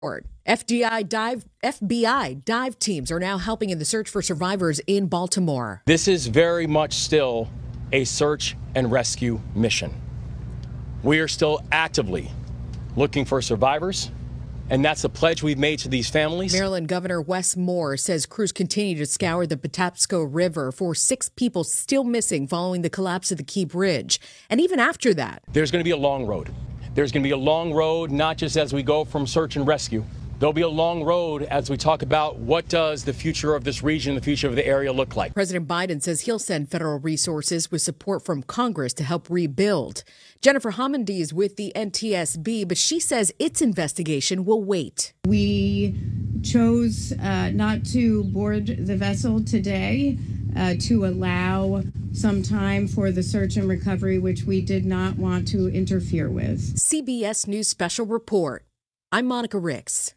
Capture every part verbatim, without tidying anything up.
F D I dive, F B I dive teams are now helping in the search for survivors in Baltimore. This is very much still a search and rescue mission. We are still actively looking for survivors, and that's the pledge we've made to these families. Maryland Governor Wes Moore says crews continue to scour the Patapsco River for six people still missing following the collapse of the Key Bridge. And even after that, there's going to be a long road. There's going to be a long road, not just as we go from search and rescue. There'll be a long road as we talk about what does the future of this region, the future of the area look like. President Biden says he'll send federal resources with support from Congress to help rebuild. Jennifer Homendy is with the N T S B, but she says its investigation will wait. We chose uh, not to board the vessel today uh, to allow some time for the search and recovery, which we did not want to interfere with. C B S News Special Report. I'm Monica Ricks.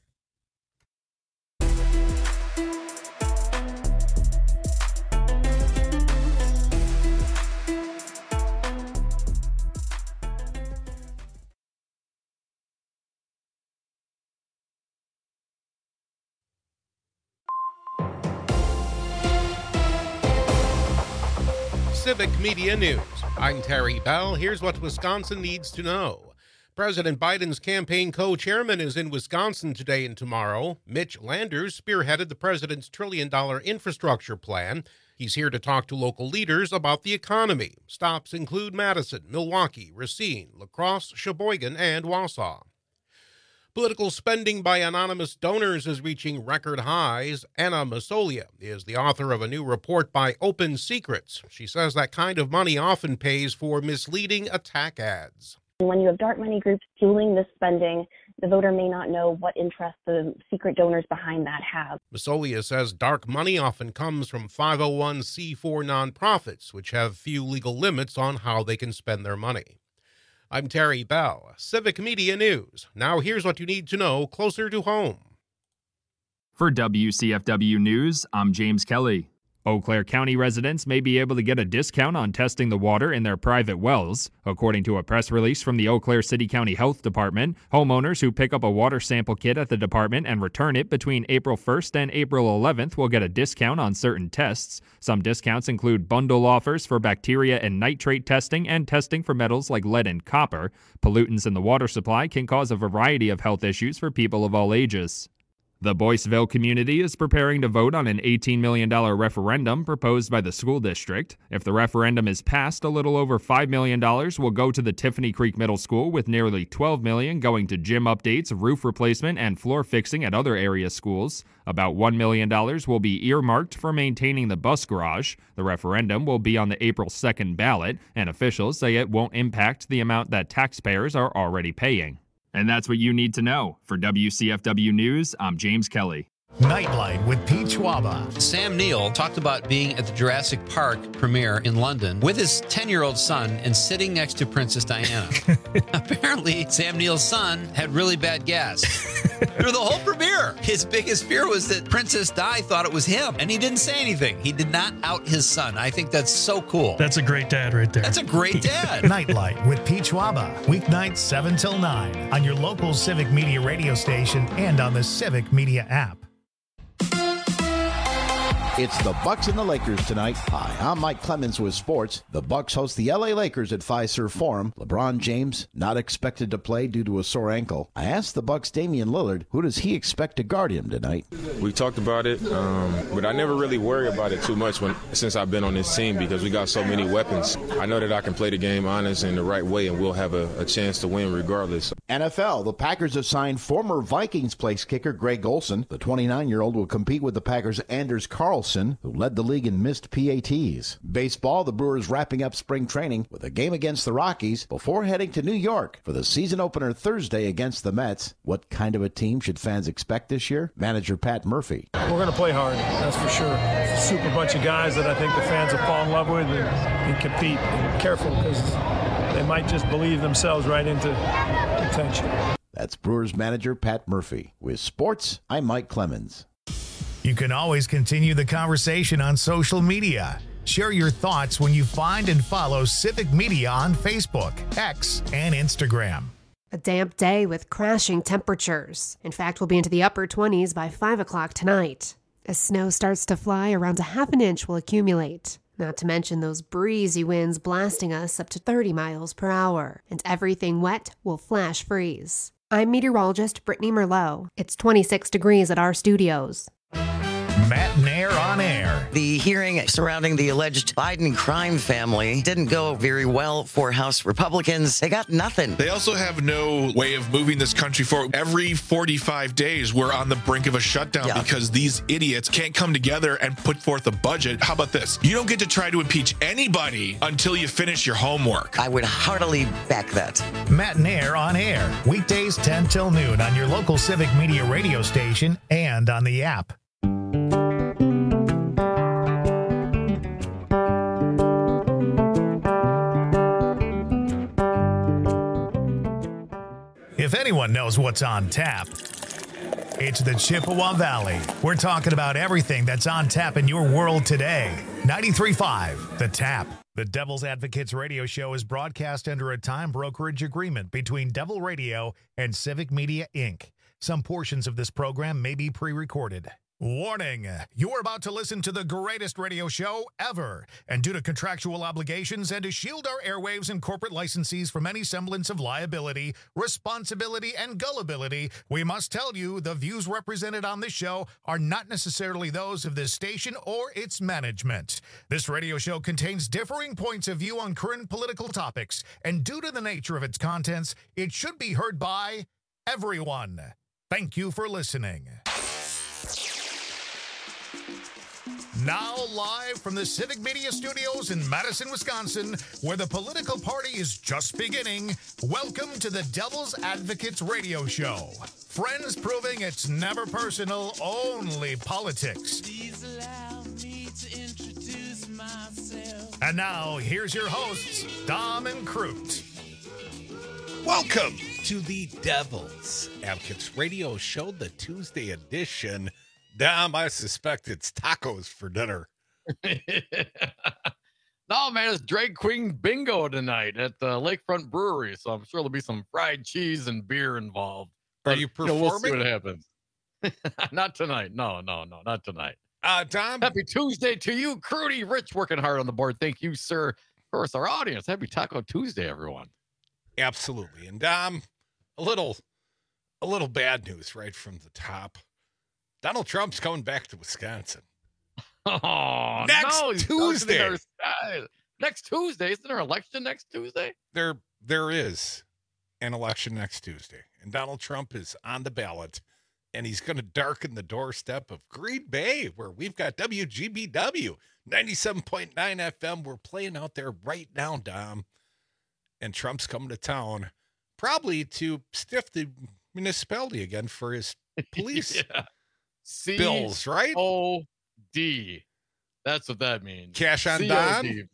Civic Media News. I'm Terry Bell. Here's what Wisconsin needs to know. President Biden's campaign co-chairman is in Wisconsin today and tomorrow. Mitch Landers spearheaded the president's trillion-dollar infrastructure plan. He's here to talk to local leaders about the economy. Stops include Madison, Milwaukee, Racine, La Crosse, Sheboygan, and Wausau. Political spending by anonymous donors is reaching record highs. Anna Masolia is the author of a new report by Open Secrets. She says that kind of money often pays for misleading attack ads. When you have dark money groups fueling this spending, the voter may not know what interest the secret donors behind that have. Masolia says dark money often comes from five oh one c four nonprofits, which have few legal limits on how they can spend their money. I'm Terry Bell, Civic Media News. Now here's what you need to know closer to home. For W C F W News, I'm James Kelly. Eau Claire County residents may be able to get a discount on testing the water in their private wells. According to a press release from the Eau Claire City County Health Department, homeowners who pick up a water sample kit at the department and return it between April first and April eleventh will get a discount on certain tests. Some discounts include bundle offers for bacteria and nitrate testing and testing for metals like lead and copper. Pollutants in the water supply can cause a variety of health issues for people of all ages. The Boyceville community is preparing to vote on an eighteen million dollars referendum proposed by the school district. If the referendum is passed, a little over five million dollars will go to the Tiffany Creek Middle School, with nearly twelve million dollars going to gym updates, roof replacement, and floor fixing at other area schools. About one million dollars will be earmarked for maintaining the bus garage. The referendum will be on the April second ballot, and officials say it won't impact the amount that taxpayers are already paying. And that's what you need to know. For W C F W News, I'm James Kelly. Nightlight with Pete Schwaba. Sam Neill talked about being at the Jurassic Park premiere in London with his ten-year-old son and sitting next to Princess Diana. Apparently, Sam Neill's son had really bad gas through the whole premiere. His biggest fear was that Princess Di thought it was him, and he didn't say anything. He did not out his son. I think that's so cool. That's a great dad right there. That's a great dad. Nightlight with Pete Schwaba. Weeknights seven till nine on your local Civic Media radio station and on the Civic Media app. It's the Bucks and the Lakers tonight. Hi, I'm Mike Clemens with sports. The Bucks host the L A Lakers at Fiserv Forum. LeBron James not expected to play due to a sore ankle. I asked the Bucks' Damian Lillard, who does he expect to guard him tonight? We talked about it, um, but I never really worry about it too much when since I've been on this team because we got so many weapons. I know that I can play the game honest and the right way, and we'll have a, a chance to win regardless. N F L, the Packers have signed former Vikings place kicker Greg Olsen. The twenty-nine-year-old will compete with the Packers' Anders Carlson, who led the league in missed P A Ts. Baseball, the Brewers wrapping up spring training with a game against the Rockies before heading to New York for the season opener Thursday against the Mets. What kind of a team should fans expect this year? Manager Pat Murphy. We're going to play hard, that's for sure. It's a super bunch of guys that I think the fans will fall in love with and, and compete. And careful, because they might just believe themselves right into contention. That's Brewers manager Pat Murphy. With sports, I'm Mike Clemens. You can always continue the conversation on social media. Share your thoughts when you find and follow Civic Media on Facebook, X, and Instagram. A damp day with crashing temperatures. In fact, we'll be into the upper twenties by five o'clock tonight. As snow starts to fly, around a half an inch will accumulate. Not to mention those breezy winds blasting us up to thirty miles per hour. And everything wet will flash freeze. I'm meteorologist Brittany Merlot. It's twenty-six degrees at our studios. Matt Nair on air. The hearing surrounding the alleged Biden crime family didn't go very well for House Republicans. They got nothing. They also have no way of moving this country forward. Every forty-five days, we're on the brink of a shutdown yeah. because these idiots can't come together and put forth a budget. How about this? You don't get to try to impeach anybody until you finish your homework. I would heartily back that. Matt Nair on air. Weekdays ten till noon on your local Civic Media radio station and on the app. If anyone knows what's on tap, it's the Chippewa Valley. We're talking about everything that's on tap in your world today. ninety-three point five, The Tap. The Devil's Advocates radio show is broadcast under a time brokerage agreement between Devil Radio and Civic Media, Incorporated. Some portions of this program may be pre-recorded. Warning, you're about to listen to the greatest radio show ever. And due to contractual obligations and to shield our airwaves and corporate licensees from any semblance of liability, responsibility, and gullibility, we must tell you the views represented on this show are not necessarily those of this station or its management. This radio show contains differing points of view on current political topics, and due to the nature of its contents, it should be heard by everyone. Thank you for listening. Now live from the Civic Media Studios in Madison, Wisconsin, where the political party is just beginning, welcome to the Devil's Advocates radio show. Friends proving it's never personal, only politics. Please allow me to introduce myself. And now, here's your hosts, Dom and Crute. Welcome to the Devil's Advocates radio show, the Tuesday edition. Dom, I suspect it's tacos for dinner. No, man, it's drag queen bingo tonight at the Lakefront Brewery, so I'm sure there'll be some fried cheese and beer involved. Are but, you performing? You know, we'll see what happens. Not tonight. No, no, no, not tonight. Uh, Dom, happy Tuesday to you, Crudy Rich, working hard on the board. Thank you, sir. Of course, our audience. Happy Taco Tuesday, everyone. Absolutely. And Dom, a little, a little bad news right from the top. Donald Trump's coming back to Wisconsin. Oh, next no, Tuesday. Next Tuesday. Isn't there an election next Tuesday? There, there is an election next Tuesday. And Donald Trump is on the ballot. And he's going to darken the doorstep of Green Bay, where we've got W G B W, ninety-seven point nine F M. We're playing out there right now, Dom. And Trump's coming to town, probably to stiff the municipality again for his police. Yeah. C- bills, right? O D. That's what that means. Cash on Dom.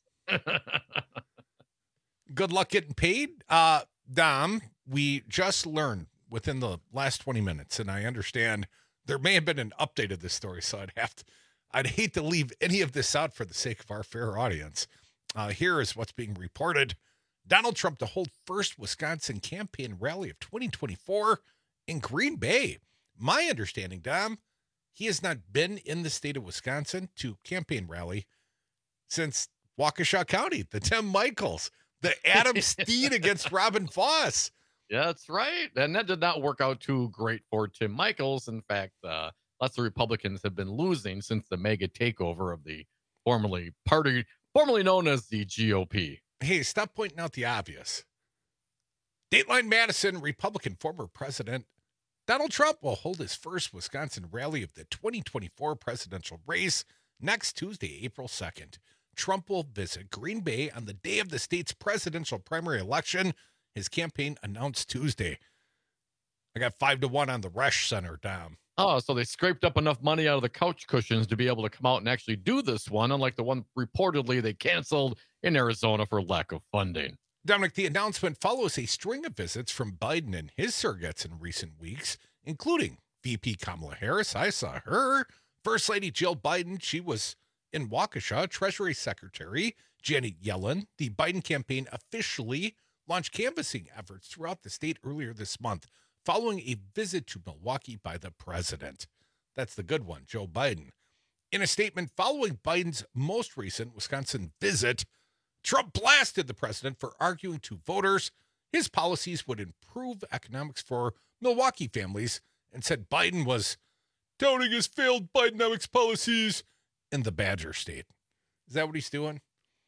Good luck getting paid. Uh, Dom, we just learned within the last twenty minutes, and I understand there may have been an update of this story, so I'd have to, I'd hate to leave any of this out for the sake of our fair audience. Uh, here is what's being reported. Donald Trump to hold first Wisconsin campaign rally of twenty twenty-four in Green Bay. My understanding, Dom, he has not been in the state of Wisconsin to campaign rally since Waukesha County, the Tim Michaels, the Adam Steed against Robin Foss. Yeah, that's right. And that did not work out too great for Tim Michaels. In fact, uh, lots of Republicans have been losing since the mega takeover of the formerly party, formerly known as the G O P. Hey, stop pointing out the obvious. Dateline Madison, Republican former president Donald Trump will hold his first Wisconsin rally of the twenty twenty-four presidential race next Tuesday, April second. Trump will visit Green Bay on the day of the state's presidential primary election. His campaign announced Tuesday. I got five to one on the Resch Center, Dom. Oh, so they scraped up enough money out of the couch cushions to be able to come out and actually do this one, unlike the one reportedly they canceled in Arizona for lack of funding. Dominic, the announcement follows a string of visits from Biden and his surrogates in recent weeks, including V P Kamala Harris. I saw her. First Lady Jill Biden, she was in Waukesha. Treasury Secretary Janet Yellen. The Biden campaign officially launched canvassing efforts throughout the state earlier this month following a visit to Milwaukee by the president. That's the good one, Joe Biden. In a statement following Biden's most recent Wisconsin visit, Trump blasted the president for arguing to voters his policies would improve economics for Milwaukee families and said Biden was touting his failed Bidenomics policies in the Badger State. Is that what he's doing?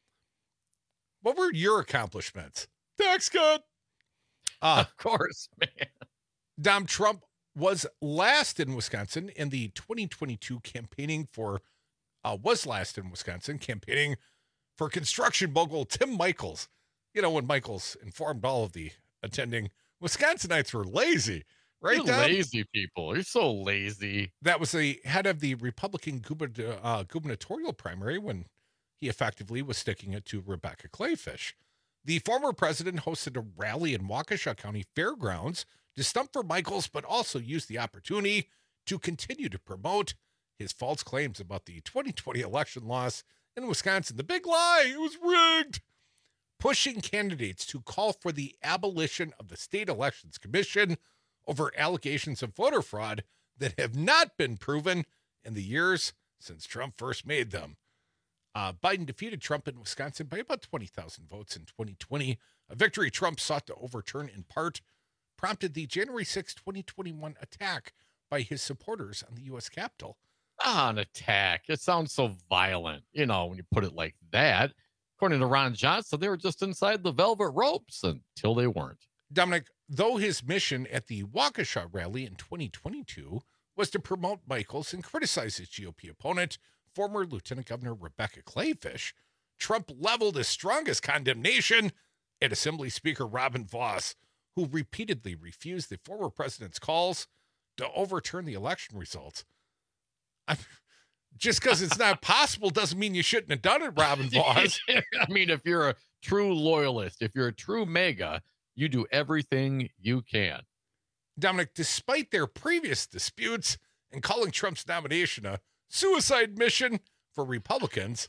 What were your accomplishments? Tax cut. Uh, of course, man. Dom, Trump was last in Wisconsin in the twenty twenty-two campaigning for, uh, was last in Wisconsin campaigning for construction mogul Tim Michels. You know, when Michels informed all of the attending Wisconsinites were lazy, right? You're Dom? lazy people. You're so lazy. That was the head of the Republican gubernatorial, uh, gubernatorial primary when he effectively was sticking it to Rebecca Clayfish. The former president hosted a rally in Waukesha County Fairgrounds to stump for Michels, but also used the opportunity to continue to promote his false claims about the twenty twenty election loss in Wisconsin. The big lie, it was rigged. Pushing candidates to call for the abolition of the State Elections Commission over allegations of voter fraud that have not been proven in the years since Trump first made them. Uh, Biden defeated Trump in Wisconsin by about twenty thousand votes in twenty twenty, a victory Trump sought to overturn in part, prompted the January sixth, twenty twenty-one attack by his supporters on the U S Capitol. Ah, an attack. It sounds so violent, you know, when you put it like that. According to Ron Johnson, they were just inside the velvet ropes until they weren't. Dominic, though his mission at the Waukesha rally in twenty twenty-two was to promote Michels and criticize his G O P opponent, former Lieutenant Governor Rebecca Clayfish, Trump leveled his strongest condemnation at Assembly Speaker Robin Vos, who repeatedly refused the former president's calls to overturn the election results. I'm, just because it's not possible doesn't mean you shouldn't have done it, Robin Vos. I mean, if you're a true loyalist, if you're a true mega, you do everything you can. Dominic, despite their previous disputes and calling Trump's nomination a suicide mission for Republicans,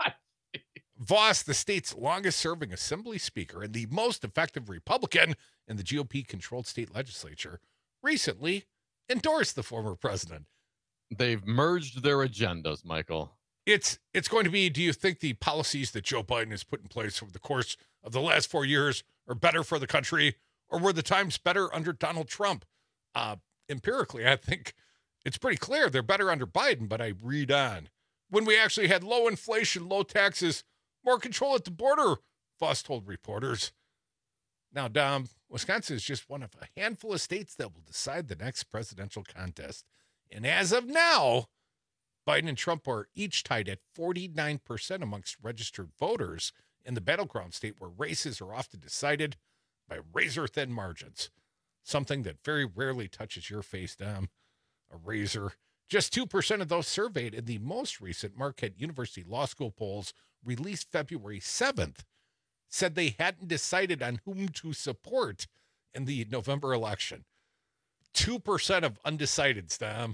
Vos, the state's longest-serving Assembly Speaker and the most effective Republican in the G O P-controlled state legislature, recently endorsed the former president. They've merged their agendas, Michael. It's it's going to be, do you think the policies that Joe Biden has put in place over the course of the last four years are better for the country, or were the times better under Donald Trump? Uh, empirically, I think it's pretty clear they're better under Biden, but I read on. When we actually had low inflation, low taxes, more control at the border, Vos told reporters. Now, Dom, Wisconsin is just one of a handful of states that will decide the next presidential contest. And as of now, Biden and Trump are each tied at forty-nine percent amongst registered voters in the battleground state where races are often decided by razor-thin margins, something that very rarely touches your face, Dom, a razor. Just two percent of those surveyed in the most recent Marquette University Law School polls released February seventh said they hadn't decided on whom to support in the November election. two percent of undecideds, Dom.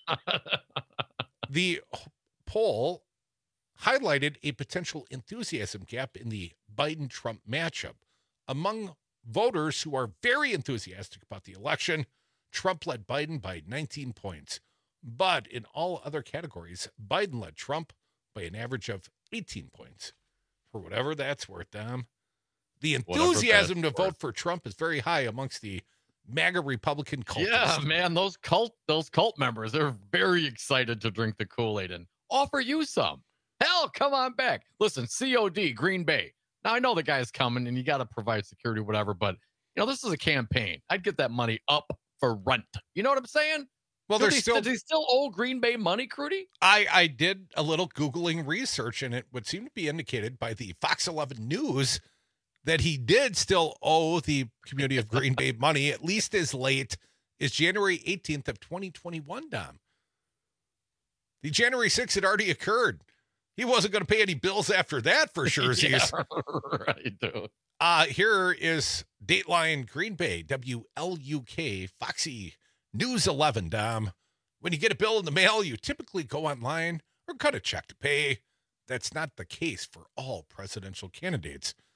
The poll highlighted a potential enthusiasm gap in the Biden-Trump matchup. Among voters who are very enthusiastic about the election, Trump led Biden by nineteen points. But in all other categories, Biden led Trump by an average of eighteen points. For whatever that's worth, Dom. The enthusiasm to vote worth. for Trump is very high amongst the MAGA Republican cultists. Yeah, man, those cult those cult members, they're very excited to drink the Kool-Aid and offer you some. Hell, come on back. Listen, C O D, Green Bay. Now, I know the guy's coming and you got to provide security, whatever, but, you know, this is a campaign. I'd get that money up for rent. You know what I'm saying? Well, do there's they, still... Does he still owe Green Bay money, Crudy? I, I did a little Googling research, and it would seem to be indicated by the Fox eleven News that he did still owe the community of Green Bay money, at least as late as January eighteenth of twenty twenty-one, Dom. The January sixth had already occurred. He wasn't going to pay any bills after that, for sure. Yeah, right, dude. Uh, here is Dateline Green Bay, W L U K, Foxy News eleven, Dom. When you get a bill in the mail, you typically go online or cut a check to pay. That's not the case for all presidential candidates.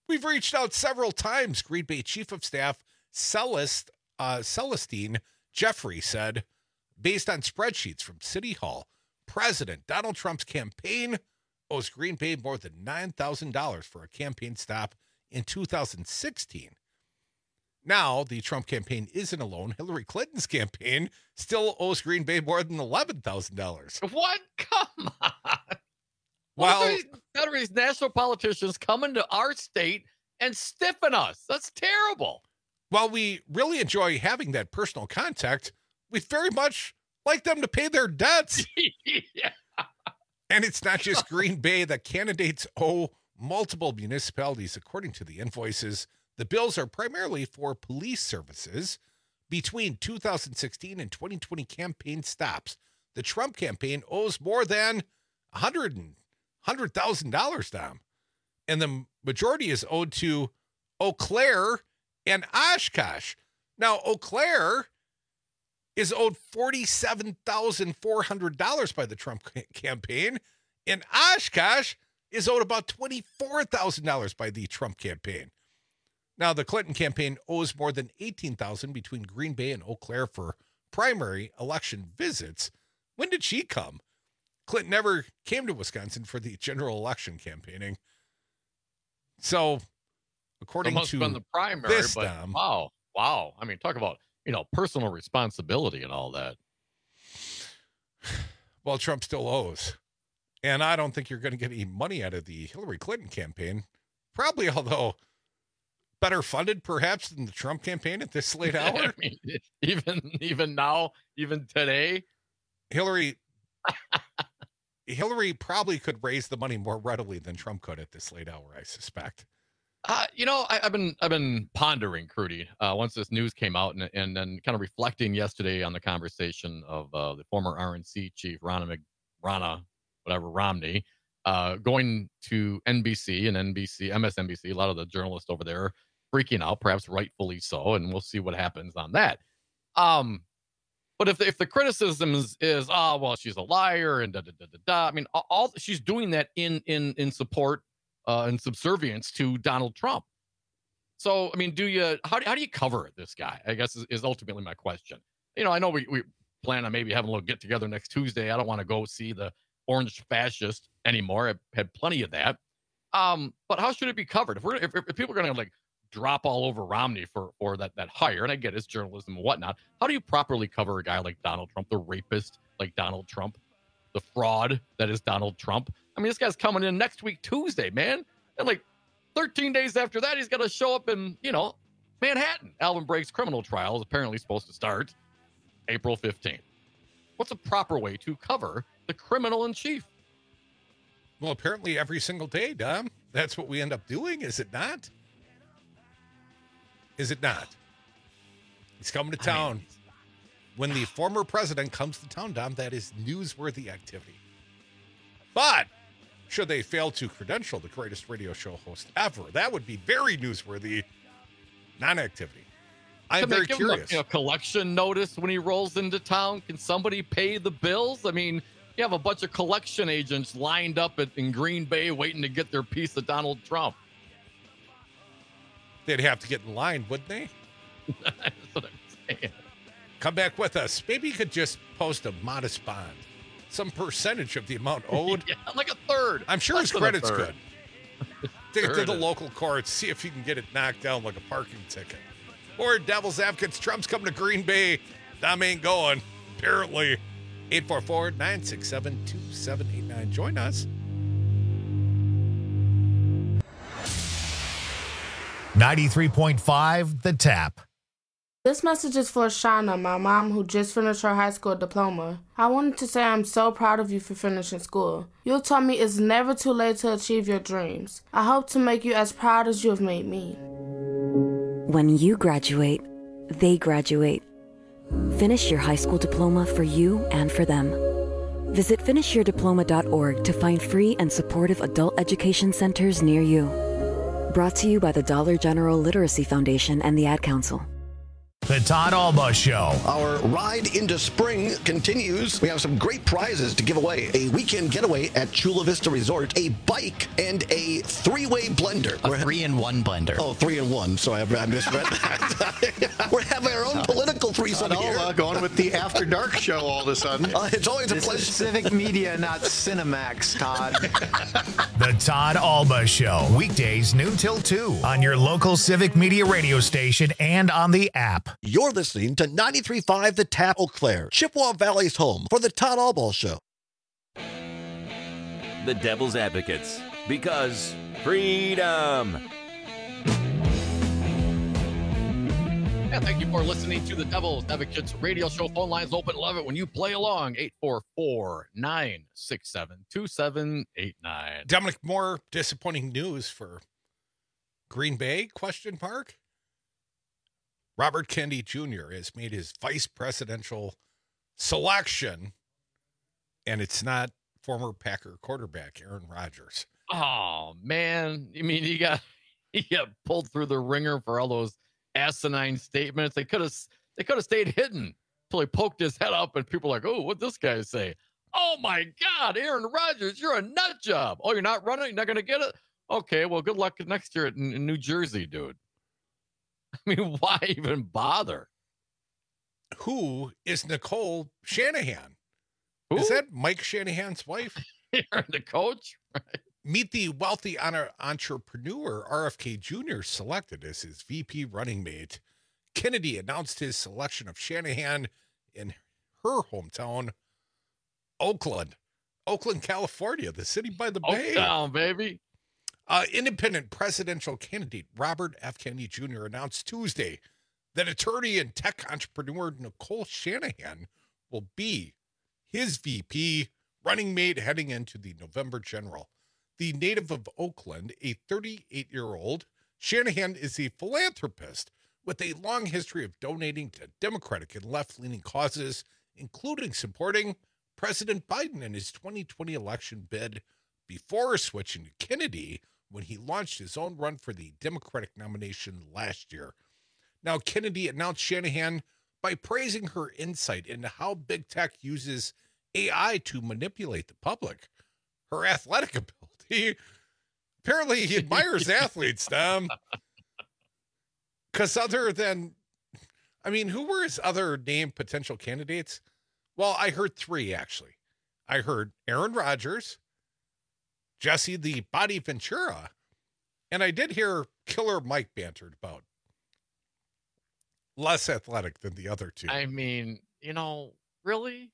We've reached out several times. Green Bay Chief of Staff Celest, uh, Celestine Jeffrey said, based on spreadsheets from City Hall, President Donald Trump's campaign owes Green Bay more than nine thousand dollars for a campaign stop in two thousand sixteen. Now, the Trump campaign isn't alone. Hillary Clinton's campaign still owes Green Bay more than eleven thousand dollars. What? Come on. Well, What if these, these national politicians coming to our state and stiffing us? That's terrible. While we really enjoy having that personal contact, we very much like them to pay their debts. Yeah. And it's not just Green Bay. The candidates owe multiple municipalities, according to the invoices. The bills are primarily for police services between two thousand sixteen and twenty twenty campaign stops. The Trump campaign owes more than one hundred thousand dollars, Dom. And the majority is owed to Eau Claire and Oshkosh. Now, Eau Claire is owed forty-seven thousand four hundred dollars by the Trump campaign, and Oshkosh is owed about twenty-four thousand dollars by the Trump campaign. Now, the Clinton campaign owes more than eighteen thousand dollars between Green Bay and Eau Claire for primary election visits. When did she come? Clinton never came to Wisconsin for the general election campaigning. So, according it must to have been the primary, this, but Dom, wow, wow. I mean, talk about, you know, personal responsibility and all that. Well, Trump still owes. And I don't think you're going to get any money out of the Hillary Clinton campaign. Probably, although better funded perhaps than the Trump campaign at this late hour. I mean, even even now, even today, Hillary Hillary probably could raise the money more readily than Trump could at this late hour, I suspect. Uh, you know, I, I've been I've been pondering, Crudy, uh, once this news came out, and and then kind of reflecting yesterday on the conversation of uh, the former R N C chief Ronna Mc, Ronna, whatever Romney, uh, going to N B C and N B C, M S N B C. A lot of the journalists over there freaking out, perhaps rightfully so, and we'll see what happens on that. Um, but if the, if the criticism is, is oh well, she's a liar and da da da da da. I mean, all, all she's doing that in in in support. Uh, and subservience to Donald Trump. So, I mean, do you, how, how do you cover this guy? I guess is, is ultimately my question. You know, I know we, we plan on maybe having a little get together next Tuesday. I don't want to go see the orange fascist anymore. I've had plenty of that. Um, but how should it be covered? If we're, if, if people are going to like drop all over Romney for, for that, that hire, and I get his journalism and whatnot, how do you properly cover a guy like Donald Trump, the rapist like Donald Trump, the fraud that is Donald Trump? I mean, this guy's coming in next week, Tuesday, man. And like thirteen days after that, he's got to show up in, you know, Manhattan. Alvin Bragg's criminal trial is apparently supposed to start April fifteenth. What's a proper way to cover the criminal in chief? Well, apparently every single day, Dom. That's what we end up doing, is it not? Is it not? He's coming to town. I mean, when the former president comes to town, Dom, that is newsworthy activity. But should they fail to credential the greatest radio show host ever, that would be very newsworthy non-activity. I'm very give curious. Him a, a collection notice when he rolls into town? Can somebody pay the bills? I mean, you have a bunch of collection agents lined up at, in Green Bay waiting to get their piece of Donald Trump. They'd have to get in line, wouldn't they? That's what I'm saying. Come back with us. Maybe you could just post a modest bond. Some percentage of the amount owed. Yeah, like a third. I'm sure Less his credit's good. Take it to Sure the it is. local courts, see if you can get it knocked down like a parking ticket. Or devil's advocates, Trump's coming to Green Bay. Dom ain't going, apparently. eight four four, nine six seven, two seven eight nine. Join us. ninety-three point five The Tap. This message is for Shauna, my mom who just finished her high school diploma. I wanted to say I'm so proud of you for finishing school. You told me it's never too late to achieve your dreams. I hope to make you as proud as you have made me. When you graduate, they graduate. Finish your high school diploma for you and for them. Visit finish your diploma dot org to find free and supportive adult education centers near you. Brought to you by the Dollar General Literacy Foundation and the Ad Council. The Todd Alba Show. Our ride into spring continues. We have some great prizes to give away. A weekend getaway at Chula Vista Resort, a bike, and a three-way blender. A three-in-one blender. Oh, three-in-one. So I, I misread that. We're having our own political threesome Todd here. Alba going with the After Dark show all of a sudden. Uh, it's always a this pleasure. Is Civic Media, not Cinemax, Todd. The Todd Alba Show. Weekdays noon till two on your local Civic Media radio station and on the app. You're listening to ninety-three point five The Tap, Eau Claire, Chippewa Valley's home for the Todd Alba Show. The Devil's Advocates, because freedom. Yeah, thank you for listening to the Devil's Advocates radio show. Phone lines open. Love it when you play along. eight four four, nine six seven, two seven eight nine. Dominic, more disappointing news for Green Bay, question mark? Robert Kennedy Junior has made his vice presidential selection, and it's not former Packer quarterback Aaron Rodgers. Oh, man. I mean, he got he got pulled through the ringer for all those asinine statements. They could have they could have stayed hidden until he poked his head up, and people are like, oh, what'd this guy say? Oh, my God, Aaron Rodgers, you're a nut job. Oh, you're not running? You're not going to get it? Okay, well, good luck next year in, in New Jersey, dude. I mean, why even bother? Who is Nicole Shanahan? Who? Is that Mike Shanahan's wife? The coach? Right. Meet the wealthy honor- entrepreneur R F K Junior selected as his V P running mate. Kennedy announced his selection of Shanahan in her hometown, Oakland. Oakland, California, the city by the bay. Oaktown, baby. Uh, independent presidential candidate Robert F. Kennedy Junior announced Tuesday that attorney and tech entrepreneur Nicole Shanahan will be his V P running mate heading into the November general. The native of Oakland, a thirty-eight-year-old, Shanahan is a philanthropist with a long history of donating to Democratic and left-leaning causes, including supporting President Biden in his twenty twenty election bid before switching to Kennedy when he launched his own run for the Democratic nomination last year. Now, Kennedy announced Shanahan by praising her insight into how big tech uses A I to manipulate the public, her athletic ability. Apparently, he admires athletes, Tom. Because other than, I mean, who were his other named potential candidates? Well, I heard three, actually. I heard Aaron Rodgers, Jesse the Body Ventura, and I did hear Killer Mike bantered about. Less athletic than the other two. I mean, you know, really?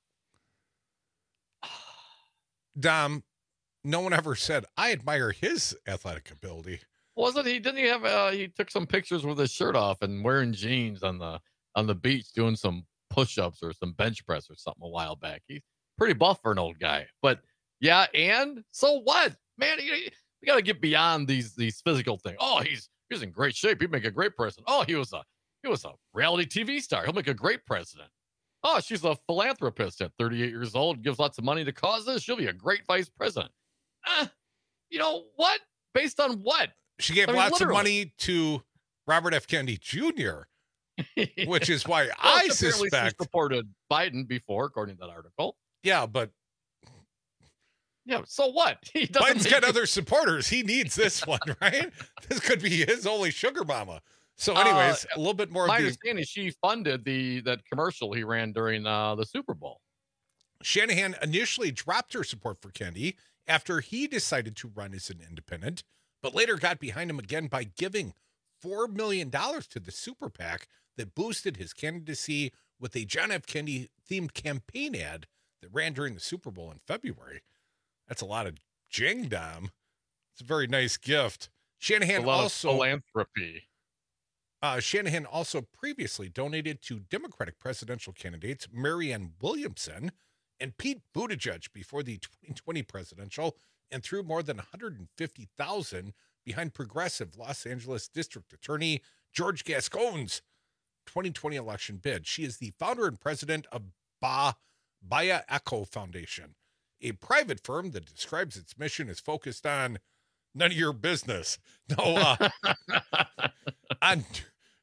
Dom, no one ever said, I admire his athletic ability. Wasn't he? Didn't he have? Uh, he took some pictures with his shirt off and wearing jeans on the on the beach, doing some push-ups or some bench press or something a while back. He's pretty buff for an old guy, but yeah. And so what, man? We got to get beyond these these physical things. Oh, he's he's in great shape. He'd make a great president. Oh, he was a he was a reality T V star. He'll make a great president. Oh, she's a philanthropist at thirty-eight years old, gives lots of money to causes. She'll be a great vice president. Uh, you know what? Based on what? She gave I mean, lots literally. of money to Robert F. Kennedy Junior, which is why Well, I apparently she suspect. supported Biden before, according to that article. Yeah, but Yeah, so what? He doesn't Biden's make got it- other supporters. He needs this one, right? This could be his only sugar mama. So, anyways, Uh, a little bit more My of the understanding, she funded the that commercial he ran during uh, the Super Bowl. Shanahan initially dropped her support for Kennedy after he decided to run as an independent, but later got behind him again by giving four million dollars to the super PAC that boosted his candidacy with a John F. Kennedy-themed campaign ad that ran during the Super Bowl in February. That's a lot of jing, Dom. It's a very nice gift. Shanahan a lot also of philanthropy. Uh, Shanahan also previously donated to Democratic presidential candidates Marianne Williamson and Pete Buttigieg before the twenty twenty presidential, and threw more than one hundred fifty thousand dollars behind progressive Los Angeles District Attorney George Gascon's twenty twenty election bid. She is the founder and president of ba- Baya Echo Foundation, a private firm that describes its mission as focused on none of your business. No, uh, on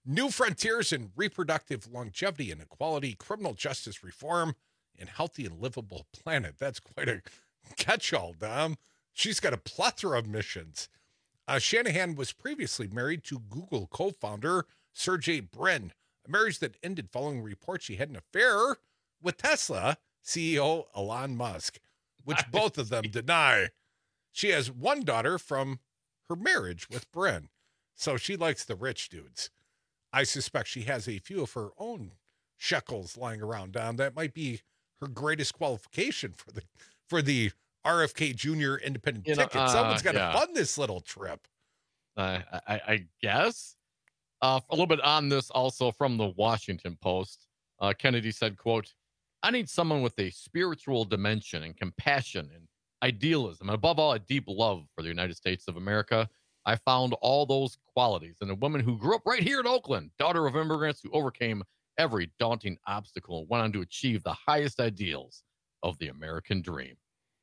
New frontiers in reproductive longevity and equality, criminal justice reform, and healthy and livable planet. That's quite a catch-all, Dom. She's got a plethora of missions. Uh, Shanahan was previously married to Google co-founder Sergey Brin, a marriage that ended following reports she had an affair with Tesla C E O Elon Musk, which both of them deny. She has one daughter from her marriage with Brin, so she likes the rich dudes. I suspect she has a few of her own shekels lying around, Don. That might be her greatest qualification for the for the R F K Junior independent You know, ticket. uh, Someone's got to yeah. fund this little trip. Uh, I, I guess. Uh, a little bit on this also from the Washington Post. Uh, Kennedy said, quote, I need someone with a spiritual dimension and compassion and idealism, and above all, a deep love for the United States of America. I found all those qualities in a woman who grew up right here in Oakland, daughter of immigrants who overcame every daunting obstacle and went on to achieve the highest ideals of the American dream.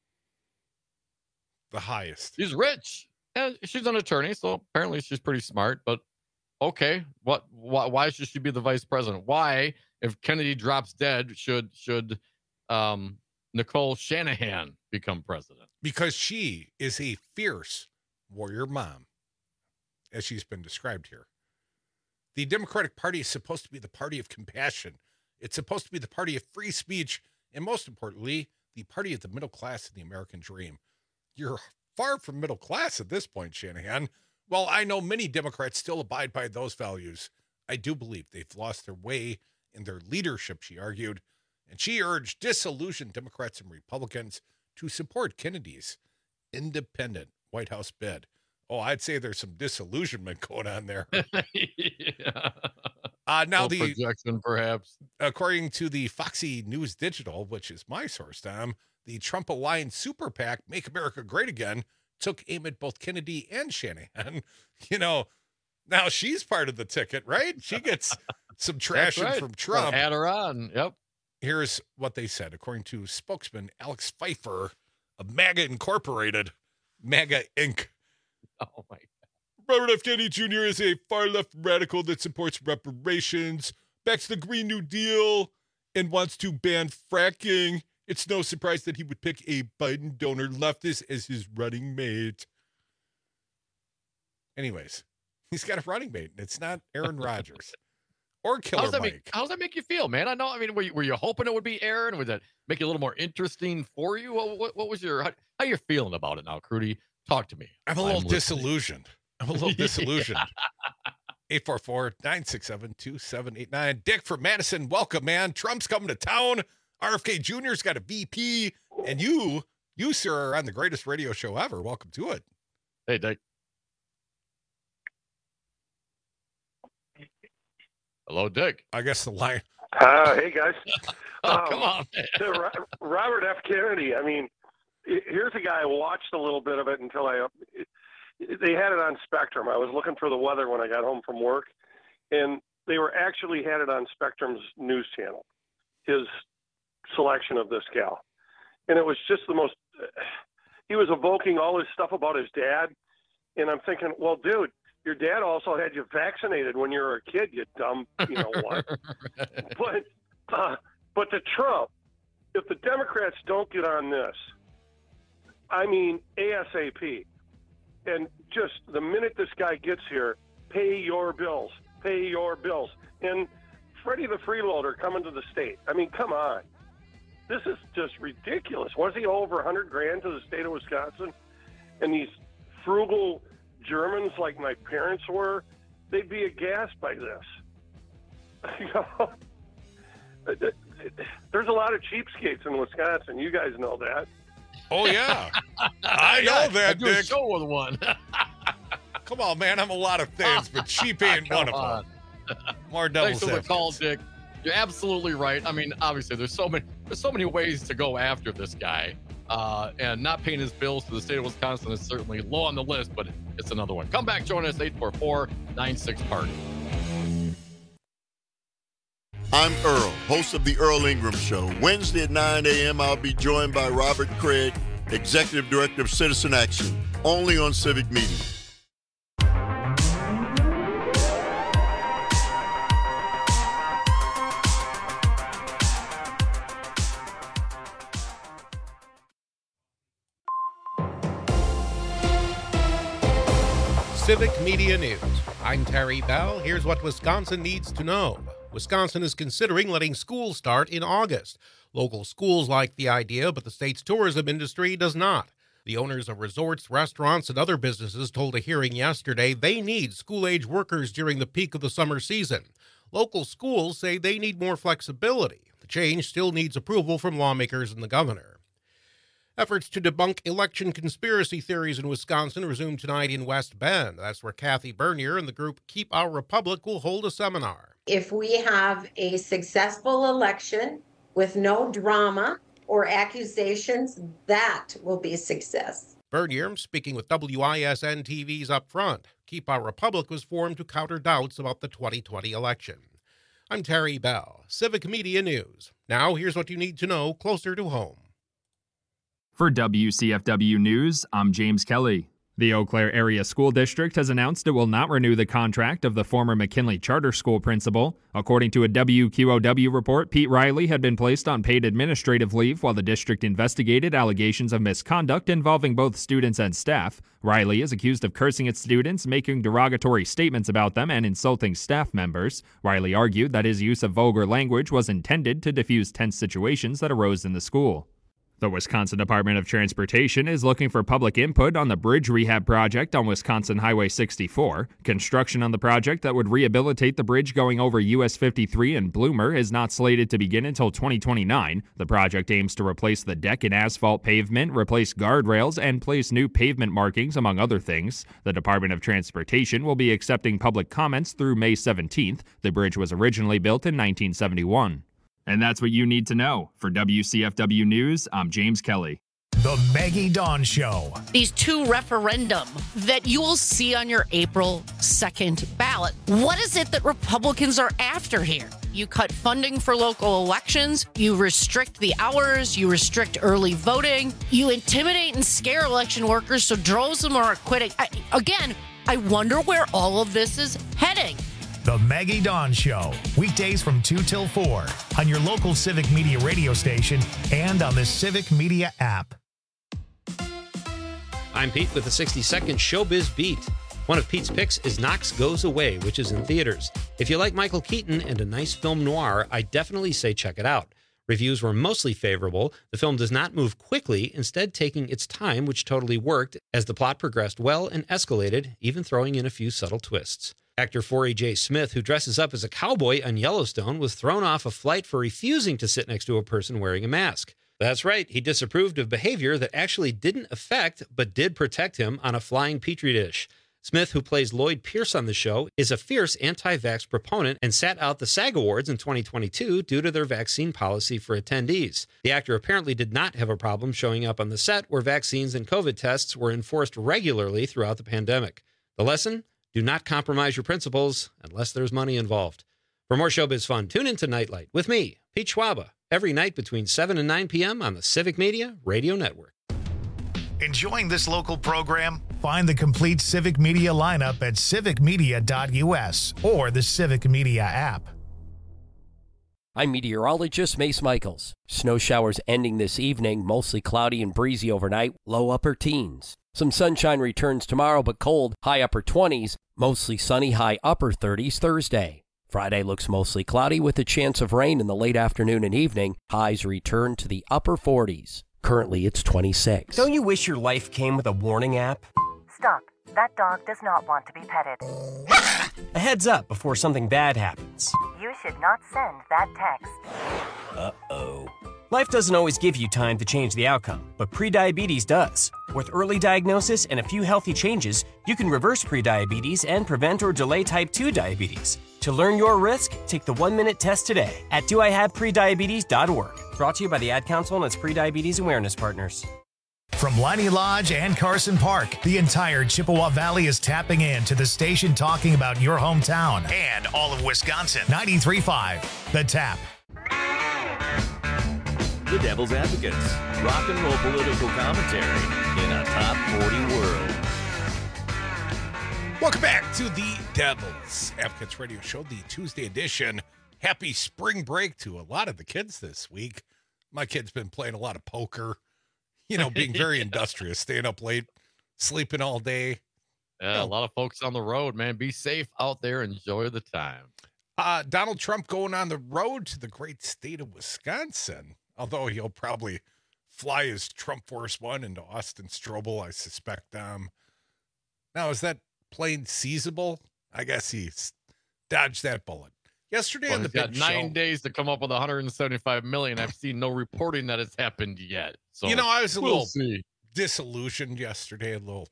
The highest. She's rich. And she's an attorney, so apparently she's pretty smart. But okay, what? Why, why should she be the vice president? Why, if Kennedy drops dead, should should um, Nicole Shanahan become president? Because she is a fierce warrior mom, as she's been described here. The Democratic Party is supposed to be the party of compassion. It's supposed to be the party of free speech, and most importantly, the party of the middle class and the American dream. You're far from middle class at this point, Shanahan. While I know many Democrats still abide by those values, I do believe they've lost their way in their leadership, she argued, and she urged disillusioned Democrats and Republicans to support Kennedy's independent White House bid. Oh, I'd say there's some disillusionment going on there. yeah. Uh, now, the projection, perhaps. According to the Foxy News Digital, which is my source, Tom, the Trump-aligned super PAC, Make America Great Again, took aim at both Kennedy and Shanahan. You know, now she's part of the ticket, right? She gets some trashing right. from Trump. Add her on. Yep. Here's what they said, according to spokesman Alex Pfeiffer of MAGA Incorporated, MAGA Incorporated. Oh, my God. Robert F. Kennedy Junior is a far-left radical that supports reparations, backs the Green New Deal, and wants to ban fracking. It's no surprise that he would pick a Biden donor leftist as his running mate. Anyways, he's got a running mate, and it's not Aaron Rodgers or Killer How's that Mike. Make, how does that make you feel, man? I know. I mean, were you, were you hoping it would be Aaron? Would that make it a little more interesting for you? What, what, what was your how, how you feeling about it now, Crudy? Talk to me. I'm a little I'm disillusioned. I'm a little disillusioned. eight four four, nine six seven, two seven eight nine. Dick from Madison, welcome, man. Trump's coming to town. R F K Junior's got a V P. And you, you, sir, are on the greatest radio show ever. Welcome to it. Hey, Dick. Hello, Dick. I guess the line. Uh, hey, guys. oh, um, come on, man. to Ro- Robert F. Kennedy, I mean, here's a guy I watched a little bit of it until I, they had it on Spectrum. I was looking for the weather when I got home from work, and they were actually had it on Spectrum's news channel, his selection of this gal. And it was just the most, he was evoking all this stuff about his dad. And I'm thinking, well, dude, your dad also had you vaccinated when you were a kid, you dumb, you know what? But, uh, but to Trump, if the Democrats don't get on this, I mean, ASAP. And just the minute this guy gets here, pay your bills, pay your bills. And Freddie the Freeloader coming to the state. I mean, come on. This is just ridiculous. Was he over one hundred grand to the state of Wisconsin? And these frugal Germans like my parents were, they'd be aghast by this. You know? There's a lot of cheapskates in Wisconsin. You guys know that. Oh, yeah. I know that, I do Dick. a show with one. Come on, man. I'm a lot of things, but cheap ain't one of on. them. More devil's Thanks for the call, advocates. Dick. You're absolutely right. I mean, obviously, there's so many there's so many ways to go after this guy, uh, and not paying his bills to the state of Wisconsin is certainly low on the list, but it's another one. Come back, join us, eight four four, nine six party. I'm Earl, host of the Earl Ingram Show. Wednesday at nine a.m., I'll be joined by Robert Craig, Executive Director of Citizen Action, only on Civic Media. Civic Media News. I'm Terry Bell. Here's what Wisconsin needs to know. Wisconsin is considering letting schools start in August. Local schools like the idea, but the state's tourism industry does not. The owners of resorts, restaurants, and other businesses told a hearing yesterday they need school-age workers during the peak of the summer season. Local schools say they need more flexibility. The change still needs approval from lawmakers and the governor. Efforts to debunk election conspiracy theories in Wisconsin resume tonight in West Bend. That's where Kathy Bernier and the group Keep Our Republic will hold a seminar. If we have a successful election with no drama or accusations, that will be a success. Bernier speaking with W I S N T V's Up Front. Keep Our Republic was formed to counter doubts about the twenty twenty election. I'm Terry Bell, Civic Media News. Now here's what you need to know closer to home. For W C F W News, I'm James Kelly. The Eau Claire Area School District has announced it will not renew the contract of the former McKinley Charter School principal. According to a W Q O W report, Pete Riley had been placed on paid administrative leave while the district investigated allegations of misconduct involving both students and staff. Riley is accused of cursing at students, making derogatory statements about them, and insulting staff members. Riley argued that his use of vulgar language was intended to diffuse tense situations that arose in the school. The Wisconsin Department of Transportation is looking for public input on the bridge rehab project on Wisconsin Highway sixty-four. Construction on the project that would rehabilitate the bridge going over U S fifty-three in Bloomer is not slated to begin until twenty twenty-nine. The project aims to replace the deck and asphalt pavement, replace guardrails, and place new pavement markings, among other things. The Department of Transportation will be accepting public comments through May seventeenth. The bridge was originally built in nineteen seventy-one. And that's what you need to know. For W C F W News, I'm James Kelly. The Maggie Dawn Show. These two referendum that you will see on your April second ballot. What is it that Republicans are after here? You cut funding for local elections, you restrict the hours, you restrict early voting, you intimidate and scare election workers so droves of them are quitting. I, again, I wonder where all of this is heading. The Maggie Dawn Show, weekdays from two till four on your local Civic Media radio station and on the Civic Media app. I'm Pete with the sixty second Showbiz Beat. One of Pete's picks is Knox Goes Away, which is in theaters. If you like Michael Keaton and a nice film noir, I definitely say check it out. Reviews were mostly favorable. The film does not move quickly, instead taking its time, which totally worked, as the plot progressed well and escalated, even throwing in a few subtle twists. Actor Forey J. Smith, who dresses up as a cowboy on Yellowstone, was thrown off a flight for refusing to sit next to a person wearing a mask. That's right, he disapproved of behavior that actually didn't affect but did protect him on a flying petri dish. Smith, who plays Lloyd Pierce on the show, is a fierce anti-vax proponent and sat out the SAG Awards in twenty twenty-two due to their vaccine policy for attendees. The actor apparently did not have a problem showing up on the set where vaccines and COVID tests were enforced regularly throughout the pandemic. The lesson? Do not compromise your principles unless there's money involved. For more showbiz fun, tune into Nightlight with me, Pete Schwaba, every night between seven and nine p.m. on the Civic Media Radio Network. Enjoying this local program? Find the complete Civic Media lineup at civic media dot u s or the Civic Media app. I'm meteorologist Mace Michaels. Snow showers ending this evening, mostly cloudy and breezy overnight, low upper teens. Some sunshine returns tomorrow, but cold, high upper twenties, mostly sunny, high upper thirties Thursday. Friday looks mostly cloudy with a chance of rain in the late afternoon and evening. Highs return to the upper forties. Currently, it's twenty-six. Don't you wish your life came with a warning app? Stop. That dog does not want to be petted. A heads up before something bad happens. You should not send that text. Uh-oh. Life doesn't always give you time to change the outcome, but prediabetes does. With early diagnosis and a few healthy changes, you can reverse prediabetes and prevent or delay type two diabetes. To learn your risk, take the one-minute test today at do I have prediabetes dot org. Brought to you by the Ad Council and its Prediabetes Awareness Partners. From Liney Lodge and Carson Park, the entire Chippewa Valley is tapping in to the station talking about your hometown and all of Wisconsin. ninety-three point five, The Tap. The Devil's Advocates, rock and roll political commentary in a top forty world. Welcome back to the Devil's Advocates Radio Show, the Tuesday edition. Happy spring break to a lot of the kids this week. My kid's been playing a lot of poker, you know, being very industrious, staying up late, sleeping all day. Yeah, a lot of folks on the road, man. Be safe out there. Enjoy the time. Uh, Donald Trump going on the road to the great state of Wisconsin, although he'll probably fly his Trump Force One into Austin Strobel, I suspect. Um, now, is that plane seizable? I guess he dodged that bullet. Yesterday Well, on the he's got big nine show, days to come up with one hundred seventy-five million. I've seen no reporting that it's happened yet. So you know, I was a we'll little see. disillusioned yesterday, a little,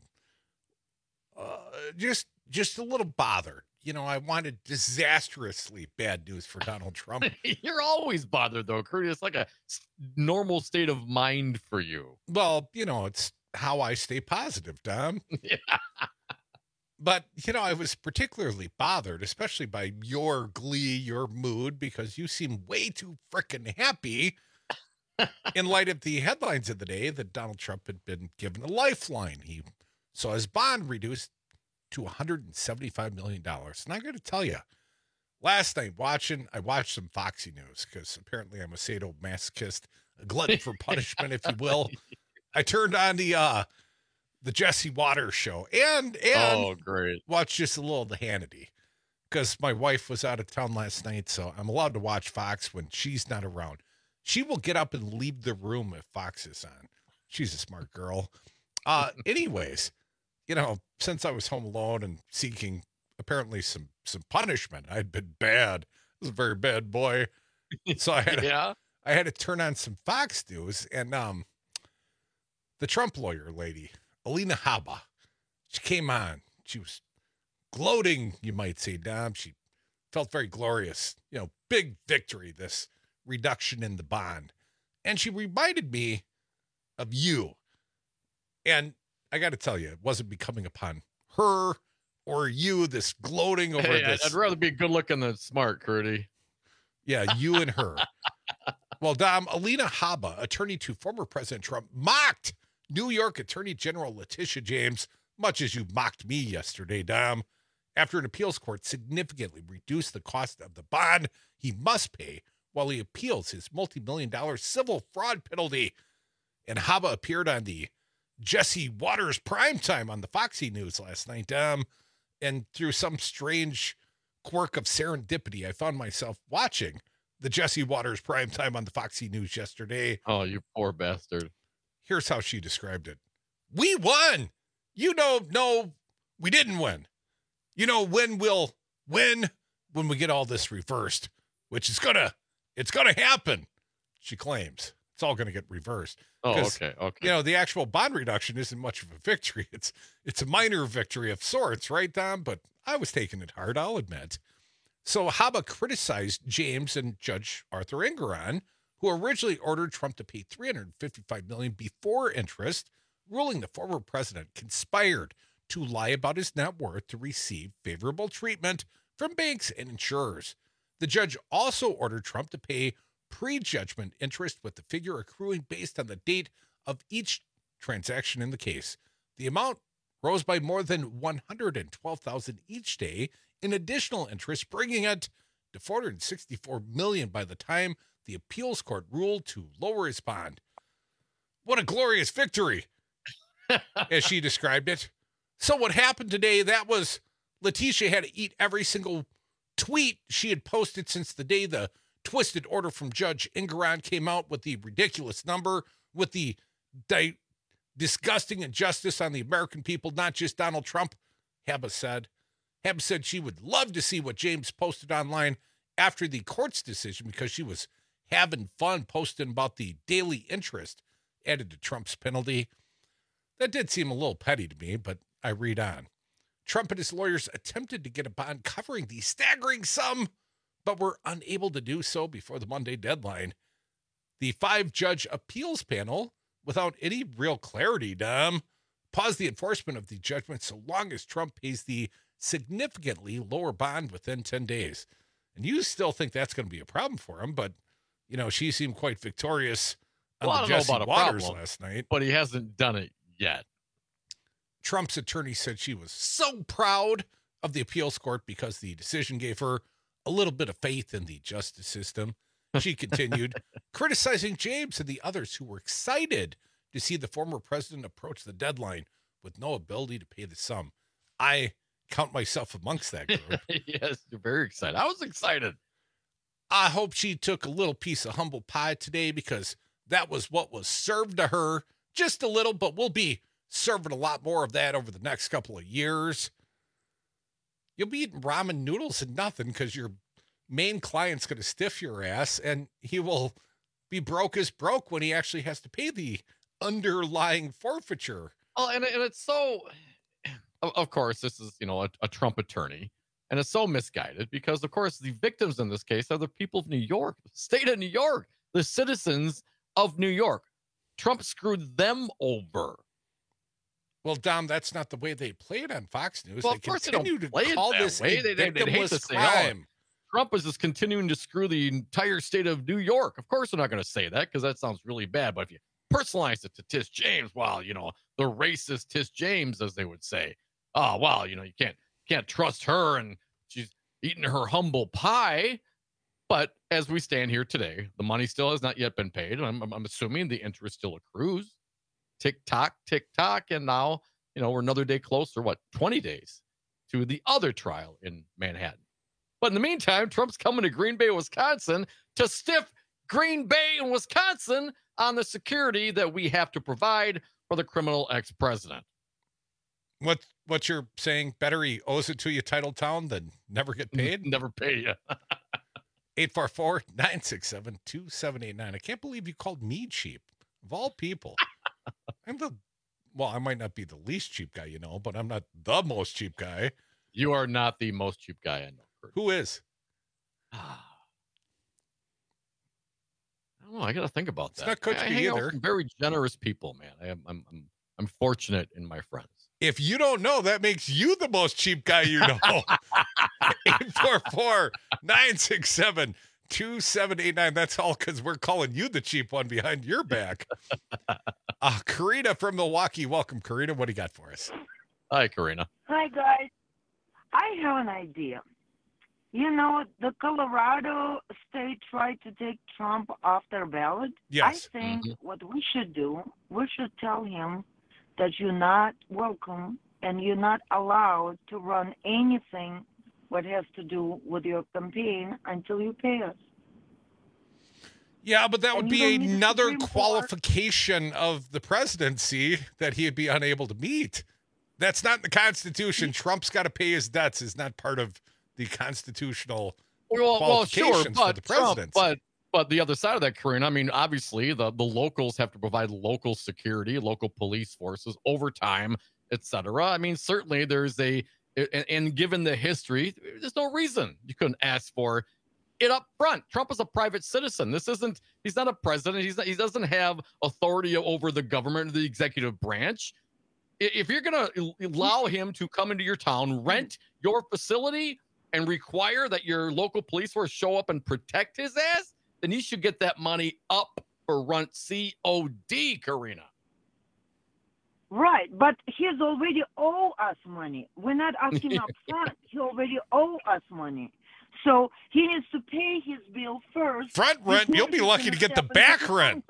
uh, just just a little bothered. You know, I wanted disastrously bad news for Donald Trump. You're always bothered, though, Curtis. It's like a s- normal state of mind for you. Well, you know, it's how I stay positive, Dom. Yeah. But, you know, I was particularly bothered, especially by your glee, your mood, because you seem way too frickin' happy in light of the headlines of the day that Donald Trump had been given a lifeline. He saw his bond reduced to one hundred seventy-five million dollars. And I got to tell you, last night watching, I watched some Foxy News because apparently I'm a sadomasochist, a glutton for punishment, if you will. I turned on the uh, the Jesse Waters show and and Oh, great. watched just a little of the Hannity because my wife was out of town last night, so I'm allowed to watch Fox when she's not around. She will get up and leave the room if Fox is on. She's a smart girl. Uh, anyways, you know, since I was home alone and seeking apparently some some punishment, I'd been bad. I was a very bad boy, so I had to, Yeah. I had to turn on some Fox News, and um, the Trump lawyer lady, Alina Habba, she came on. She was gloating, you might say, Dom. She felt very glorious. You know, big victory, this reduction in the bond. And she reminded me of you. And I got to tell you, it wasn't becoming upon her or you, this gloating over Hey, I'd, this. I'd rather be good looking than smart, Curdy. Yeah, you and her. Well, Dom, Alina Habba, attorney to former President Trump, mocked New York Attorney General Letitia James, much as you mocked me yesterday, Dom, after an appeals court significantly reduced the cost of the bond he must pay while he appeals his multi-million dollar civil fraud penalty. And Habba appeared on the Jesse Waters primetime on the Foxy News last night, Dom, and through some strange quirk of serendipity, I found myself watching the Jesse Waters primetime on the Foxy News yesterday. Oh, you poor bastard. Here's how she described it. We won. You know, no, we didn't win. You know, when we'll win when we get all this reversed, which is gonna, it's gonna happen, she claims. It's all gonna get reversed. Oh, 'Cause, okay, okay. You know, the actual bond reduction isn't much of a victory. It's it's a minor victory of sorts, right, Dom? But I was taking it hard, I'll admit. So Habba criticized James and Judge Arthur Engoron, who originally ordered Trump to pay three hundred fifty-five million dollars before interest, ruling the former president conspired to lie about his net worth to receive favorable treatment from banks and insurers. The judge also ordered Trump to pay prejudgment interest with the figure accruing based on the date of each transaction in the case. The amount rose by more than one hundred twelve thousand dollars each day in additional interest, bringing it to four hundred sixty-four million dollars by the time the appeals court ruled to lower his bond. What a glorious victory, as she described it. So what happened today, that was Letitia had to eat every single tweet she had posted since the day the twisted order from Judge Engoron came out with the ridiculous number, with the di- disgusting injustice on the American people, not just Donald Trump, Habba said. Habba said she would love to see what James posted online after the court's decision because she was having fun posting about the daily interest added to Trump's penalty. That did seem a little petty to me, but I read on. Trump and his lawyers attempted to get a bond covering the staggering sum, but were unable to do so before the Monday deadline. The five-judge appeals panel, without any real clarity, Dom, paused the enforcement of the judgment so long as Trump pays the significantly lower bond within ten days. And you still think that's going to be a problem for him, but, you know, she seemed quite victorious on Well, I the don't know Jesse about a Waters problem, last night. but he hasn't done it yet. Trump's attorney said she was so proud of the appeals court because the decision gave her a little bit of faith in the justice system. She continued, criticizing James and the others who were excited to see the former president approach the deadline with no ability to pay the sum. I count myself amongst that group. Yes, you're very excited. I was excited. I hope she took a little piece of humble pie today because that was what was served to her. Just a little, but we'll be serving a lot more of that over the next couple of years. You'll be eating ramen noodles and nothing because your main client's going to stiff your ass, and he will be broke as broke when he actually has to pay the underlying forfeiture. Oh, and, and it's so, of, of course, this is, you know, a, a Trump attorney, and it's so misguided because, of course, the victims in this case are the people of New York, the state of New York, the citizens of New York. Trump screwed them over. Well, Dom, that's not the way they play it on Fox News. Well, they of course continue they don't to play it call that this way. a They, they, they hate to victimless say, crime. oh, Trump is just continuing to screw the entire state of New York. Of course, they're not going to say that because that sounds really bad. But if you personalize it to Tish James, well, you know, the racist Tish James, as they would say, oh, well, you know, you can't can't trust her, and she's eating her humble pie. But as we stand here today, the money still has not yet been paid. I'm, I'm, I'm assuming the interest still accrues. Tick tock, tick tock, and now, you know, we're another day closer. What, twenty days to the other trial in Manhattan. But in the meantime, Trump's coming to Green Bay, Wisconsin to stiff Green Bay and Wisconsin on the security that we have to provide for the criminal ex-president. What what you're saying, better he owes it to you, title town, than never get paid? Never pay you. eight four four, nine six seven, two seven eight nine. I can't believe you called me cheap. Of all people. I'm the, well, I might not be the least cheap guy, you know, but I'm not the most cheap guy. You are not the most cheap guy I know. Kurt. Who is? I don't know. I got to think about It's that. not Coach I, I B hang out either. with some very generous people, man. I am, I'm, I'm, I'm fortunate in my friends. If you don't know, that makes you the most cheap guy you know. eight four four, nine six seven, two seven eight nine. That's all because we're calling you the cheap one behind your back. Uh, Karina from Milwaukee. Welcome, Karina. What do you got for us? Hi, Karina. Hi, guys. I have an idea. You know, the Colorado state tried to take Trump off their ballot. Yes. I think Mm-hmm. what we should do, we should tell him that you're not welcome and you're not allowed to run anything what has to do with your campaign until you pay us. Yeah, but that would And you be don't need the another Supreme Court. qualification of the presidency that he'd be unable to meet. That's not in the Constitution. Trump's got to pay his debts is not part of the constitutional Well, well, qualifications sure, for but the Trump, presidency. but but the other side of that, Karina, I mean, obviously the the locals have to provide local security, local police forces, overtime, et cetera. I mean, certainly there's a and, and given the history, there's no reason you couldn't ask for it up front. Trump is a private citizen. This isn't. He's not a president. He's not, he doesn't have authority over the government or the executive branch. If you're going to allow him to come into your town, rent your facility, and require that your local police force show up and protect his ass, then you should get that money up for rent C O D, Karina. Right, but he's already owe us money. We're not asking up front. He already owe us money. So he needs to pay his bill first. Front rent, before you'll be he lucky can to get the step back into rent.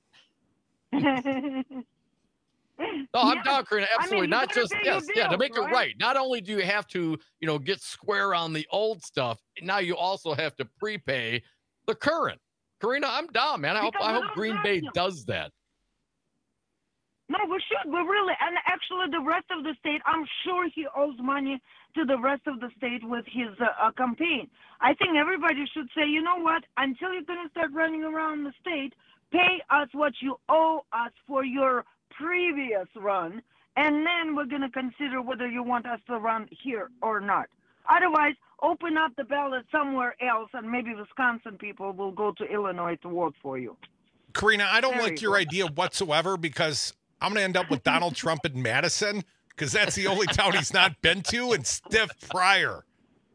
the No, I'm Yeah. down, Karina. I mean, Absolutely. you Not gotta just, pay your yes, yeah, to bills, make it right? right. Not only do you have to, you know, get square on the old stuff, now you also have to prepay the current. Karina, I'm down, man. I hope, Because I we hope don't Green have Bay to. does that. No, we should. We really, and actually, the rest of the state, I'm sure he owes money to the rest of the state with his uh, uh, campaign. I think everybody should say, you know what? Until you're going to start running around the state, pay us what you owe us for your previous run, and then we're going to consider whether you want us to run here or not. Otherwise, open up the ballot somewhere else, and maybe Wisconsin people will go to Illinois to vote for you. Karina, I don't There like you your go. idea whatsoever because I'm going to end up with Donald Trump in Madison because that's the only town he's not been to, and stiff Pryor.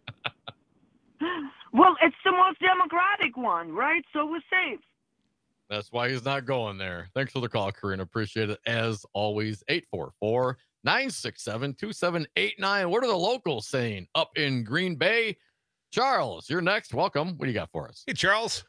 Well, it's the most democratic one, right? So we're safe. That's why he's not going there. Thanks for the call, Karina. Appreciate it. As always, eight four four, nine six seven, two seven eight nine. What are the locals saying up in Green Bay? Charles, you're next. Welcome. What do you got for us? Hey, Charles.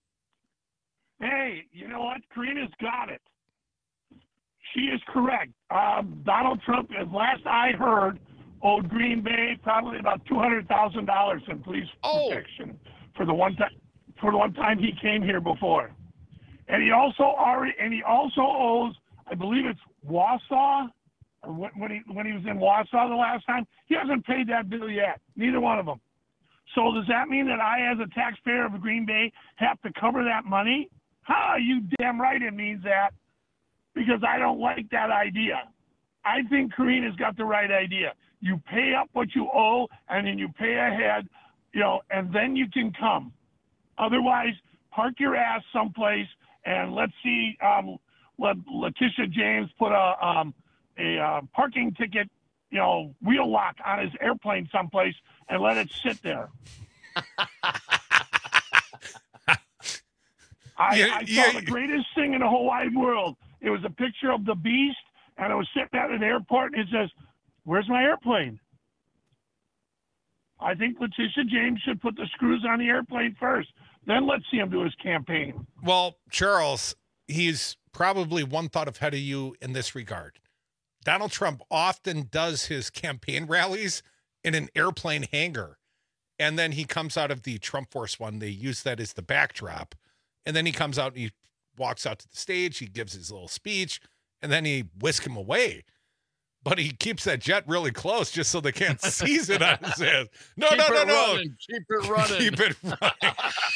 Hey, you know what? Karina's got it. She is correct. Um, Donald Trump, as last I heard, owed Green Bay probably about two hundred thousand dollars in police Oh. protection for the one time for the one time he came here before. And he also already and he also owes, I believe it's Wausau, or when when he when he was in Wausau the last time. He hasn't paid that bill yet. Neither one of them. So does that mean that I, as a taxpayer of Green Bay, have to cover that money? Ha! You damn right it means that, because I don't like that idea. I think Karina's got the right idea. You pay up what you owe, and then you pay ahead, you know, and then you can come. Otherwise, park your ass someplace and let's see. Um, let Letitia James put a um, a uh, parking ticket, you know, wheel lock on his airplane someplace and let it sit there. I, Yeah, I saw yeah. the greatest thing in the whole wide world. It was a picture of the beast, and it was sitting at an airport, and it says, "Where's my airplane?" I think Letitia James should put the screws on the airplane first. Then let's see him do his campaign. Well, Charles, he's probably one thought ahead of you in this regard. Donald Trump often does his campaign rallies in an airplane hangar. And then he comes out of the Trump Force one. They use that as the backdrop. And then he comes out and he walks out to the stage. He gives his little speech. And then he whisks him away. But he keeps that jet really close just so they can't seize it on his head. No, Keep no, no, it no. running. Keep it running. Keep it running.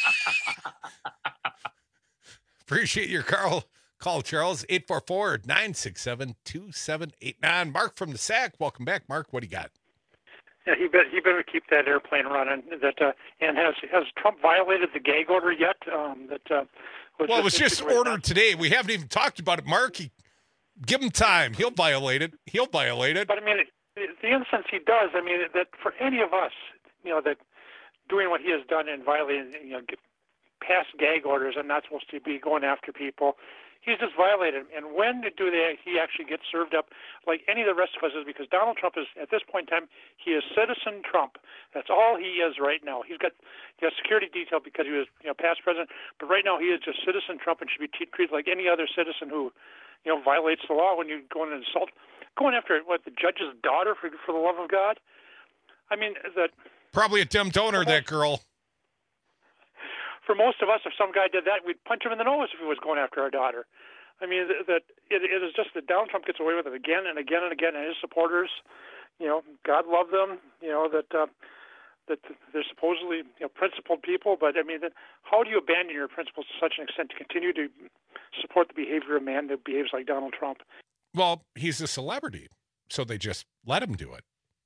Appreciate your call, call Charles. eight four four, nine six seven, two seven eight nine. Mark from the S A C. Welcome back, Mark. What do you got? Yeah, he better he better keep that airplane running. That uh, and has has Trump violated the gag order yet? Um, that uh, was Well, it was just instituted- ordered today. We haven't even talked about it, Mark. He, give him time. He'll violate it. He'll violate it. But I mean, it, the instance he does. I mean, that for any of us, you know, that doing what he has done and violating, you know, get past gag orders and not supposed to be going after people. He's just violated them. And when do they, he actually get served up like any of the rest of us is, because Donald Trump is, at this point in time, he is citizen Trump. That's all he is right now. He's got, he has security detail because he was, you know, past president, but right now he is just citizen Trump and should be t- treated like any other citizen who, you know, violates the law when you go in and insult, going after, what, the judge's daughter, for, for the love of God? I mean, that... Probably a dim donor, that girl. For most of us, if some guy did that, we'd punch him in the nose if he was going after our daughter. I mean, th- that it, it is just that Donald Trump gets away with it again and again and again, and his supporters, you know, God love them, you know, that uh, that they're supposedly, you know, principled people, but I mean, that, how do you abandon your principles to such an extent to continue to support the behavior of a man that behaves like Donald Trump? Well, he's a celebrity, so they just let him do it.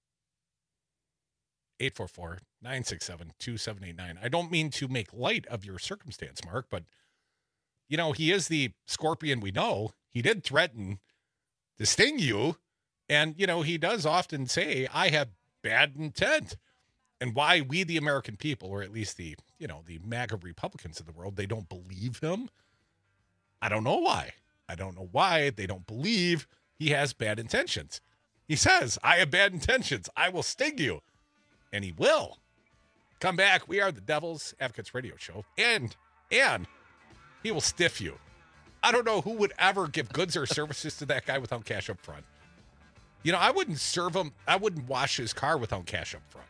eight four four, nine six seven, two seven eight nine. I don't mean to make light of your circumstance, Mark, but, you know, he is the scorpion we know. He did threaten to sting you, and, you know, he does often say, I have bad intent. And why we, the American people, or at least the, you know, the MAGA Republicans of the world, they don't believe him. I don't know why. I don't know why they don't believe he has bad intentions. He says, I have bad intentions. I will sting you. And he will. Come back. We are the Devil's Advocates Radio Show. And, and he will stiff you. I don't know who would ever give goods or services to that guy without cash up front. You know, I wouldn't serve him. I wouldn't wash his car without cash up front.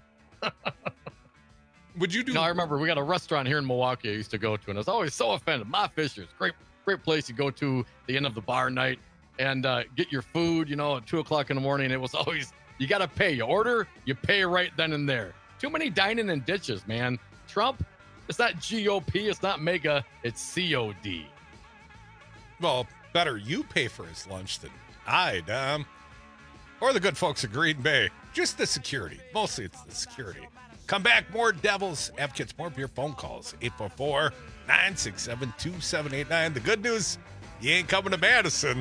Would you do? No, I remember we got a restaurant here in Milwaukee I used to go to, and I was always so offended. Ma Fisher's, great, great place you go to the end of the bar night and uh, get your food, you know, at two o'clock in the morning. It was always, you got to pay. You order, you pay right then and there. Too many dining in ditches, man. Trump, it's not G O P, it's not MAGA, it's C O D. Well, better you pay for his lunch than I, Dom. Or the good folks of Green Bay. Just the security. Mostly it's the security. Come back. More Devil's Advocates. More of your phone calls. eight four four, nine six seven, two seven eight nine. The good news, you ain't coming to Madison.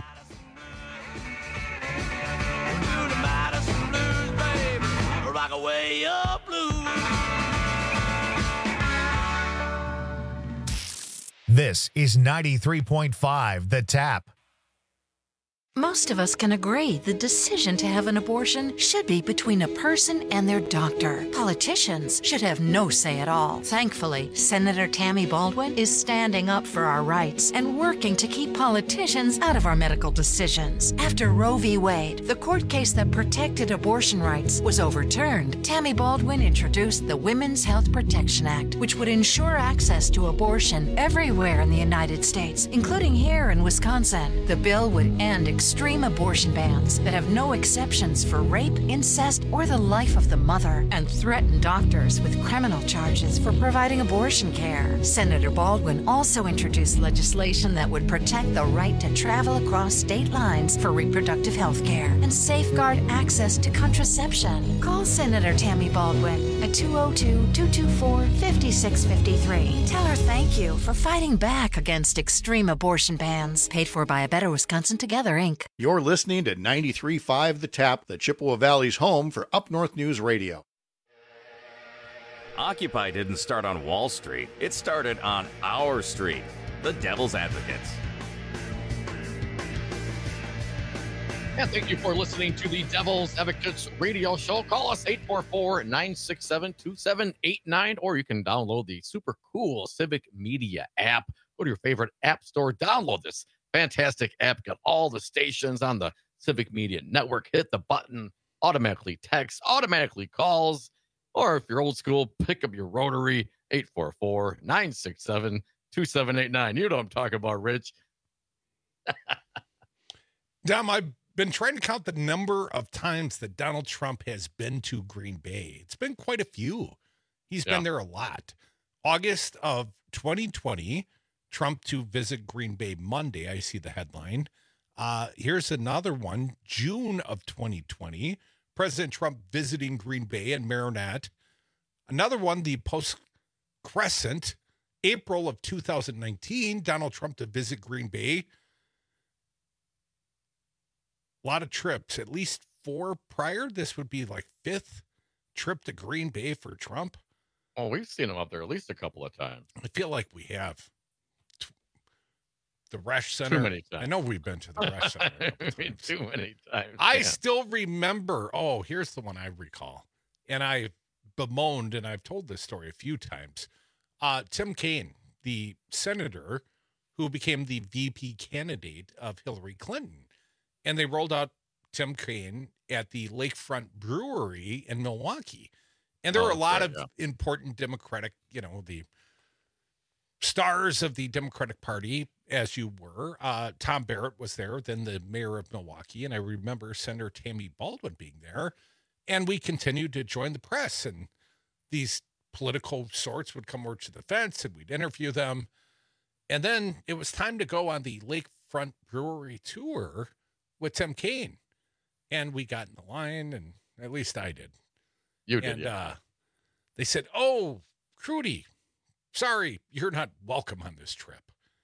Rock away up blue. This is ninety-three point five The Tap. Most of us can agree the decision to have an abortion should be between a person and their doctor. Politicians should have no say at all. Thankfully, Senator Tammy Baldwin is standing up for our rights and working to keep politicians out of our medical decisions. After Roe v. Wade, the court case that protected abortion rights, was overturned, Tammy Baldwin introduced the Women's Health Protection Act, which would ensure access to abortion everywhere in the United States, including here in Wisconsin. The bill would end extreme abortion bans that have no exceptions for rape, incest, or the life of the mother, and threaten doctors with criminal charges for providing abortion care. Senator Baldwin also introduced legislation that would protect the right to travel across state lines for reproductive health care and safeguard access to contraception. Call Senator Tammy Baldwin at two oh two, two two four, five six five three. Tell her thank you for fighting back against extreme abortion bans. Paid for by A Better Wisconsin Together, Incorporated. You're listening to ninety-three point five The Tap, the Chippewa Valley's home for Up North News Radio. Occupy didn't start on Wall Street. It started on our street, the Devil's Advocates. And thank you for listening to the Devil's Advocates radio show. Call us eight four four, nine six seven, two seven eight nine, or you can download the super cool Civic Media app. Go to your favorite app store, download this fantastic app. Got all the stations on the Civic Media network. Hit the button, automatically text, automatically calls, or if you're old school, pick up your rotary, eight four four, nine six seven, two seven eight nine. You know what I'm talking about, Rich. Dom, I've been trying to count the number of times that Donald Trump has been to Green Bay. It's been quite a few. He's yeah. been there a lot. August of twenty twenty, Trump to visit Green Bay Monday. I see the headline. Uh, here's another one. June of twenty twenty, President Trump visiting Green Bay and Marinette. Another one, the Post-Crescent, April of two thousand nineteen, Donald Trump to visit Green Bay. A lot of trips, at least four prior. This would be like fifth trip to Green Bay for Trump. Oh, we've seen him up there at least a couple of times. I feel like we have. The Resch Center. Too many times. I know we've been to the Resch Center. Too many times. I yeah. still remember. Oh, here's the one I recall. And I bemoaned, and I've told this story a few times. Uh, Tim Kaine, the senator who became the V P candidate of Hillary Clinton. And they rolled out Tim Kaine at the Lakefront Brewery in Milwaukee. And there oh, were a lot right, of yeah. important Democratic, you know, the stars of the Democratic Party, as you were. Uh, Tom Barrett was there, then the mayor of Milwaukee. And I remember Senator Tammy Baldwin being there. And we continued to join the press. And these political sorts would come over to the fence and we'd interview them. And then it was time to go on the Lakefront Brewery tour with Tim Kaine. And we got in the line, and at least I did. You did, and, yeah. uh, they said, oh, Crudy, sorry, you're not welcome on this trip.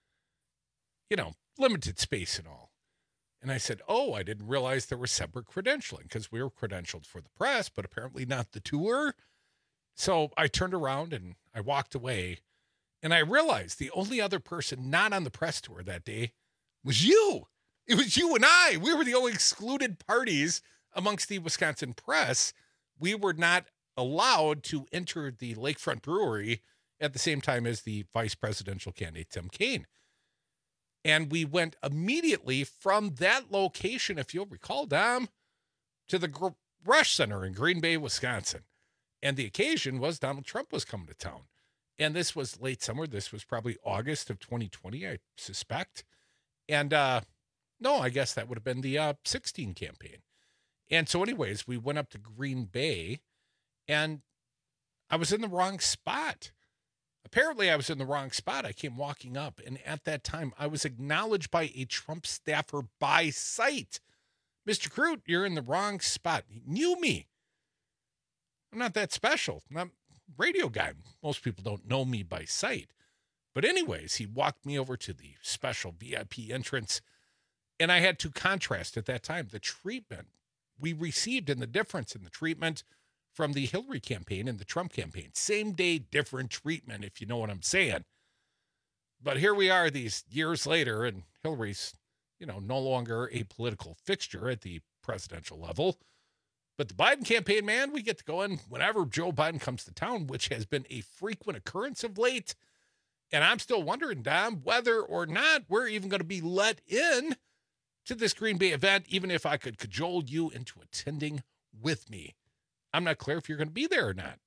You know, limited space and all. And I said, oh, I didn't realize there was separate credentialing because we were credentialed for the press, but apparently not the tour. So I turned around and I walked away. And I realized the only other person not on the press tour that day was you. It was you and I. We were the only excluded parties amongst the Wisconsin press. We were not allowed to enter the Lakefront Brewery at the same time as the vice presidential candidate, Tim Kaine. And we went immediately from that location, if you'll recall, Dom, to the Resch Center in Green Bay, Wisconsin. And the occasion was Donald Trump was coming to town. And this was late summer. This was probably August of twenty twenty, I suspect. And, uh, No, I guess that would have been the uh, sixteen campaign. And so anyways, we went up to Green Bay, and I was in the wrong spot. Apparently, I was in the wrong spot. I came walking up, and at that time, I was acknowledged by a Trump staffer by sight. Mister Crute, you're in the wrong spot. He knew me. I'm not that special. I'm not a radio guy. Most people don't know me by sight. But anyways, he walked me over to the special V I P entrance. And I had to contrast at that time the treatment we received and the difference in the treatment from the Hillary campaign and the Trump campaign. Same day, different treatment, if you know what I'm saying. But here we are these years later, and Hillary's you know, no longer a political fixture at the presidential level. But the Biden campaign, man, we get to go in whenever Joe Biden comes to town, which has been a frequent occurrence of late. And I'm still wondering, Dom, whether or not we're even going to be let in to this Green Bay event, even if I could cajole you into attending with me. I'm not clear if you're going to be there or not.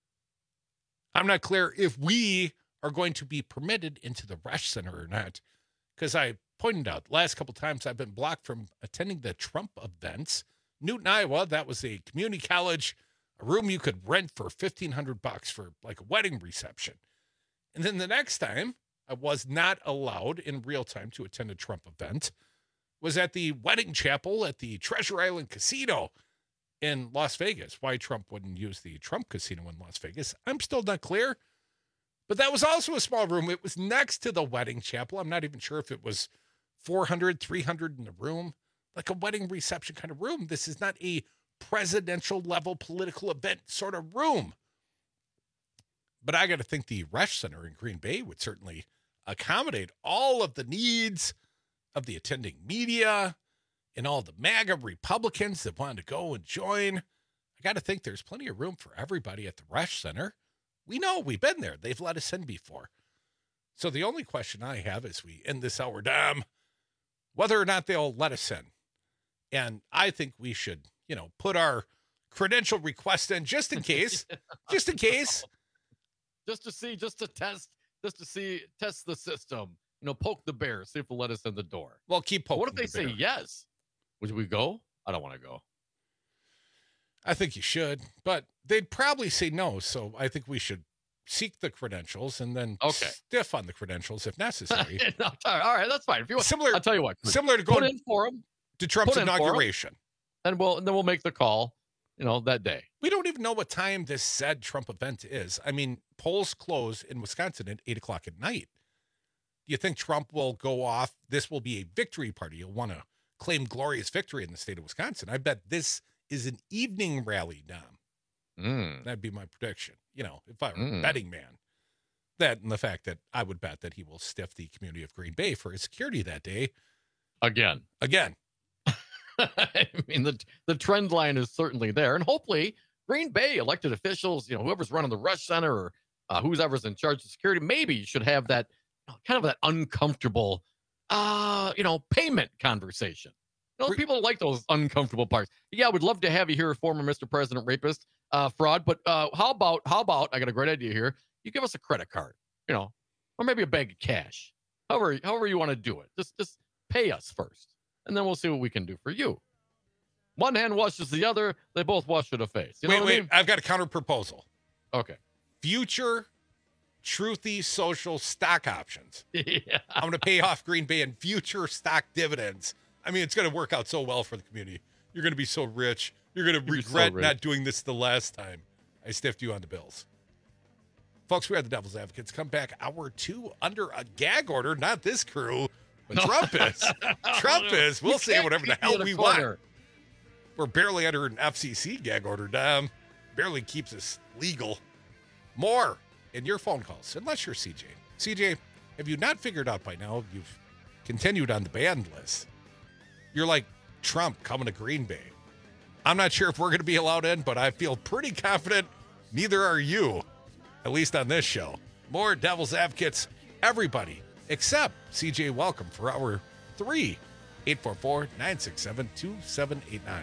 I'm not clear if we are going to be permitted into the Resch Center or not. Because I pointed out, last couple times I've been blocked from attending the Trump events. Newton, Iowa, that was a community college, a room you could rent for fifteen hundred bucks for like a wedding reception. And then the next time I was not allowed in real time to attend a Trump event was at the wedding chapel at the Treasure Island Casino in Las Vegas. Why Trump wouldn't use the Trump Casino in Las Vegas, I'm still not clear. But that was also a small room. It was next to the wedding chapel. I'm not even sure if it was four hundred, three hundred in the room. Like a wedding reception kind of room. This is not a presidential level political event sort of room. But I got to think the Resch Center in Green Bay would certainly accommodate all of the needs of the attending media and all the MAGA Republicans that want to go and join. I got to think there's plenty of room for everybody at the Resch Center. We know, we've been there. They've let us in before. So the only question I have as we end this hour, Dom, whether or not they'll let us in. And I think we should, you know, put our credential request in just in case, just in case. Just to see, just to test, just to see, test the system. You know, poke the bear, see if they'll let us in the door. Well, keep poking. What if they the say bear. yes? Would we go? I don't want to go. I think you should, but they'd probably say no. So I think we should seek the credentials and then okay. stiff on the credentials if necessary. no, all right, that's fine. If you want, similar, I'll tell you what. Similar to put going in for them. to Trump's inauguration. And we'll and then we'll make the call, you know, that day. We don't even know what time this said Trump event is. I mean, polls close in Wisconsin at eight o'clock at night. Do you think Trump will go off? This will be a victory party. He'll want to claim glorious victory in the state of Wisconsin. I bet this is an evening rally, Dom. Mm. That'd be my prediction. You know, if I were Mm. a betting man. That and the fact that I would bet that he will stiff the community of Green Bay for his security that day. Again. Again. I mean, the the trend line is certainly there. And hopefully, Green Bay elected officials, you know, whoever's running the Resch Center or uh, whoever's in charge of security, maybe should have that you know, kind of that uncomfortable, uh, you know, payment conversation. You know, people like those uncomfortable parts. Yeah, I would love to have you here, former Mister President rapist, uh, fraud. But uh, how about, how about, I got a great idea here. You give us a credit card, you know, or maybe a bag of cash. However, however you want to do it. Just, just pay us first. And then we'll see what we can do for you. One hand washes the other. They both wash to the face. You know wait, what wait. I mean? I've got a counter proposal. Okay. Future truthy social stock options. Yeah. I'm going to pay off Green Bay in future stock dividends. I mean, it's going to work out so well for the community. You're going to be so rich. You're going to You're so regret rich. not doing this the last time I stiffed you on the Bills. Folks, we are the Devil's Advocates. Come back hour two under a gag order. Not this crew, but Trump is. Trump is. We'll You say can't whatever the keep me hell in a we corner. want. We're barely under an F C C gag order, Dom. Barely keeps us legal. More in your phone calls, unless you're C J. C J, have you not figured out by now you've continued on the banned list? You're like Trump coming to Green Bay. I'm not sure if we're going to be allowed in, but I feel pretty confident neither are you, at least on this show. More Devil's Advocates, everybody, except C J Welcome for hour three. eight four four, nine six seven, two seven eight nine.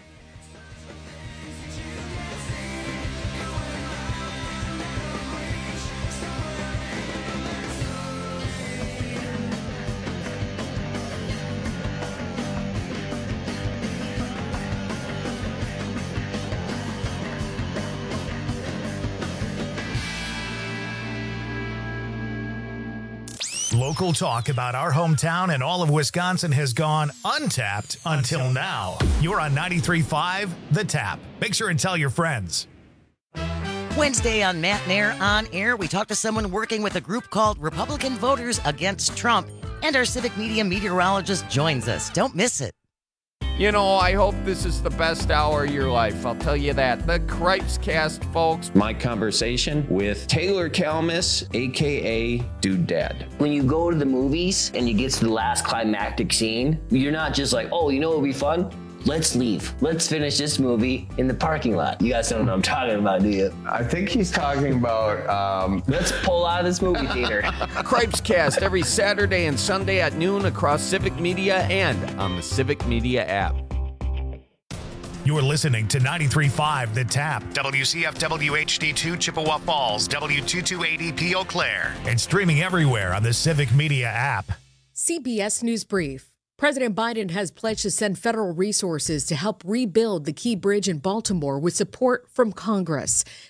Local talk about our hometown and all of Wisconsin has gone untapped until now. You're on ninety-three point five The Tap. Make sure and tell your friends. Wednesday on Matt Nair On Air, we talked to someone working with a group called Republican Voters Against Trump, and our civic media meteorologist joins us. Don't miss it. You know, I hope this is the best hour of your life. I'll tell you that. The Cripes Cast, folks. My conversation with Taylor Kalmus, a k a. Dude Dad. When you go to the movies and you get to the last climactic scene, you're not just like, oh, you know what would be fun? Let's leave. Let's finish this movie in the parking lot. You guys don't know what I'm talking about, do you? I think he's talking about, um... let's pull out of this movie theater. Cripes Cast every Saturday and Sunday at noon across Civic Media and on the Civic Media app. You're listening to ninety-three point five The Tap, W C F W H D two Chippewa Falls, W two two eight E P Eau Claire, and streaming everywhere on the Civic Media app. C B S News Brief. President Biden has pledged to send federal resources to help rebuild the Key Bridge in Baltimore with support from Congress.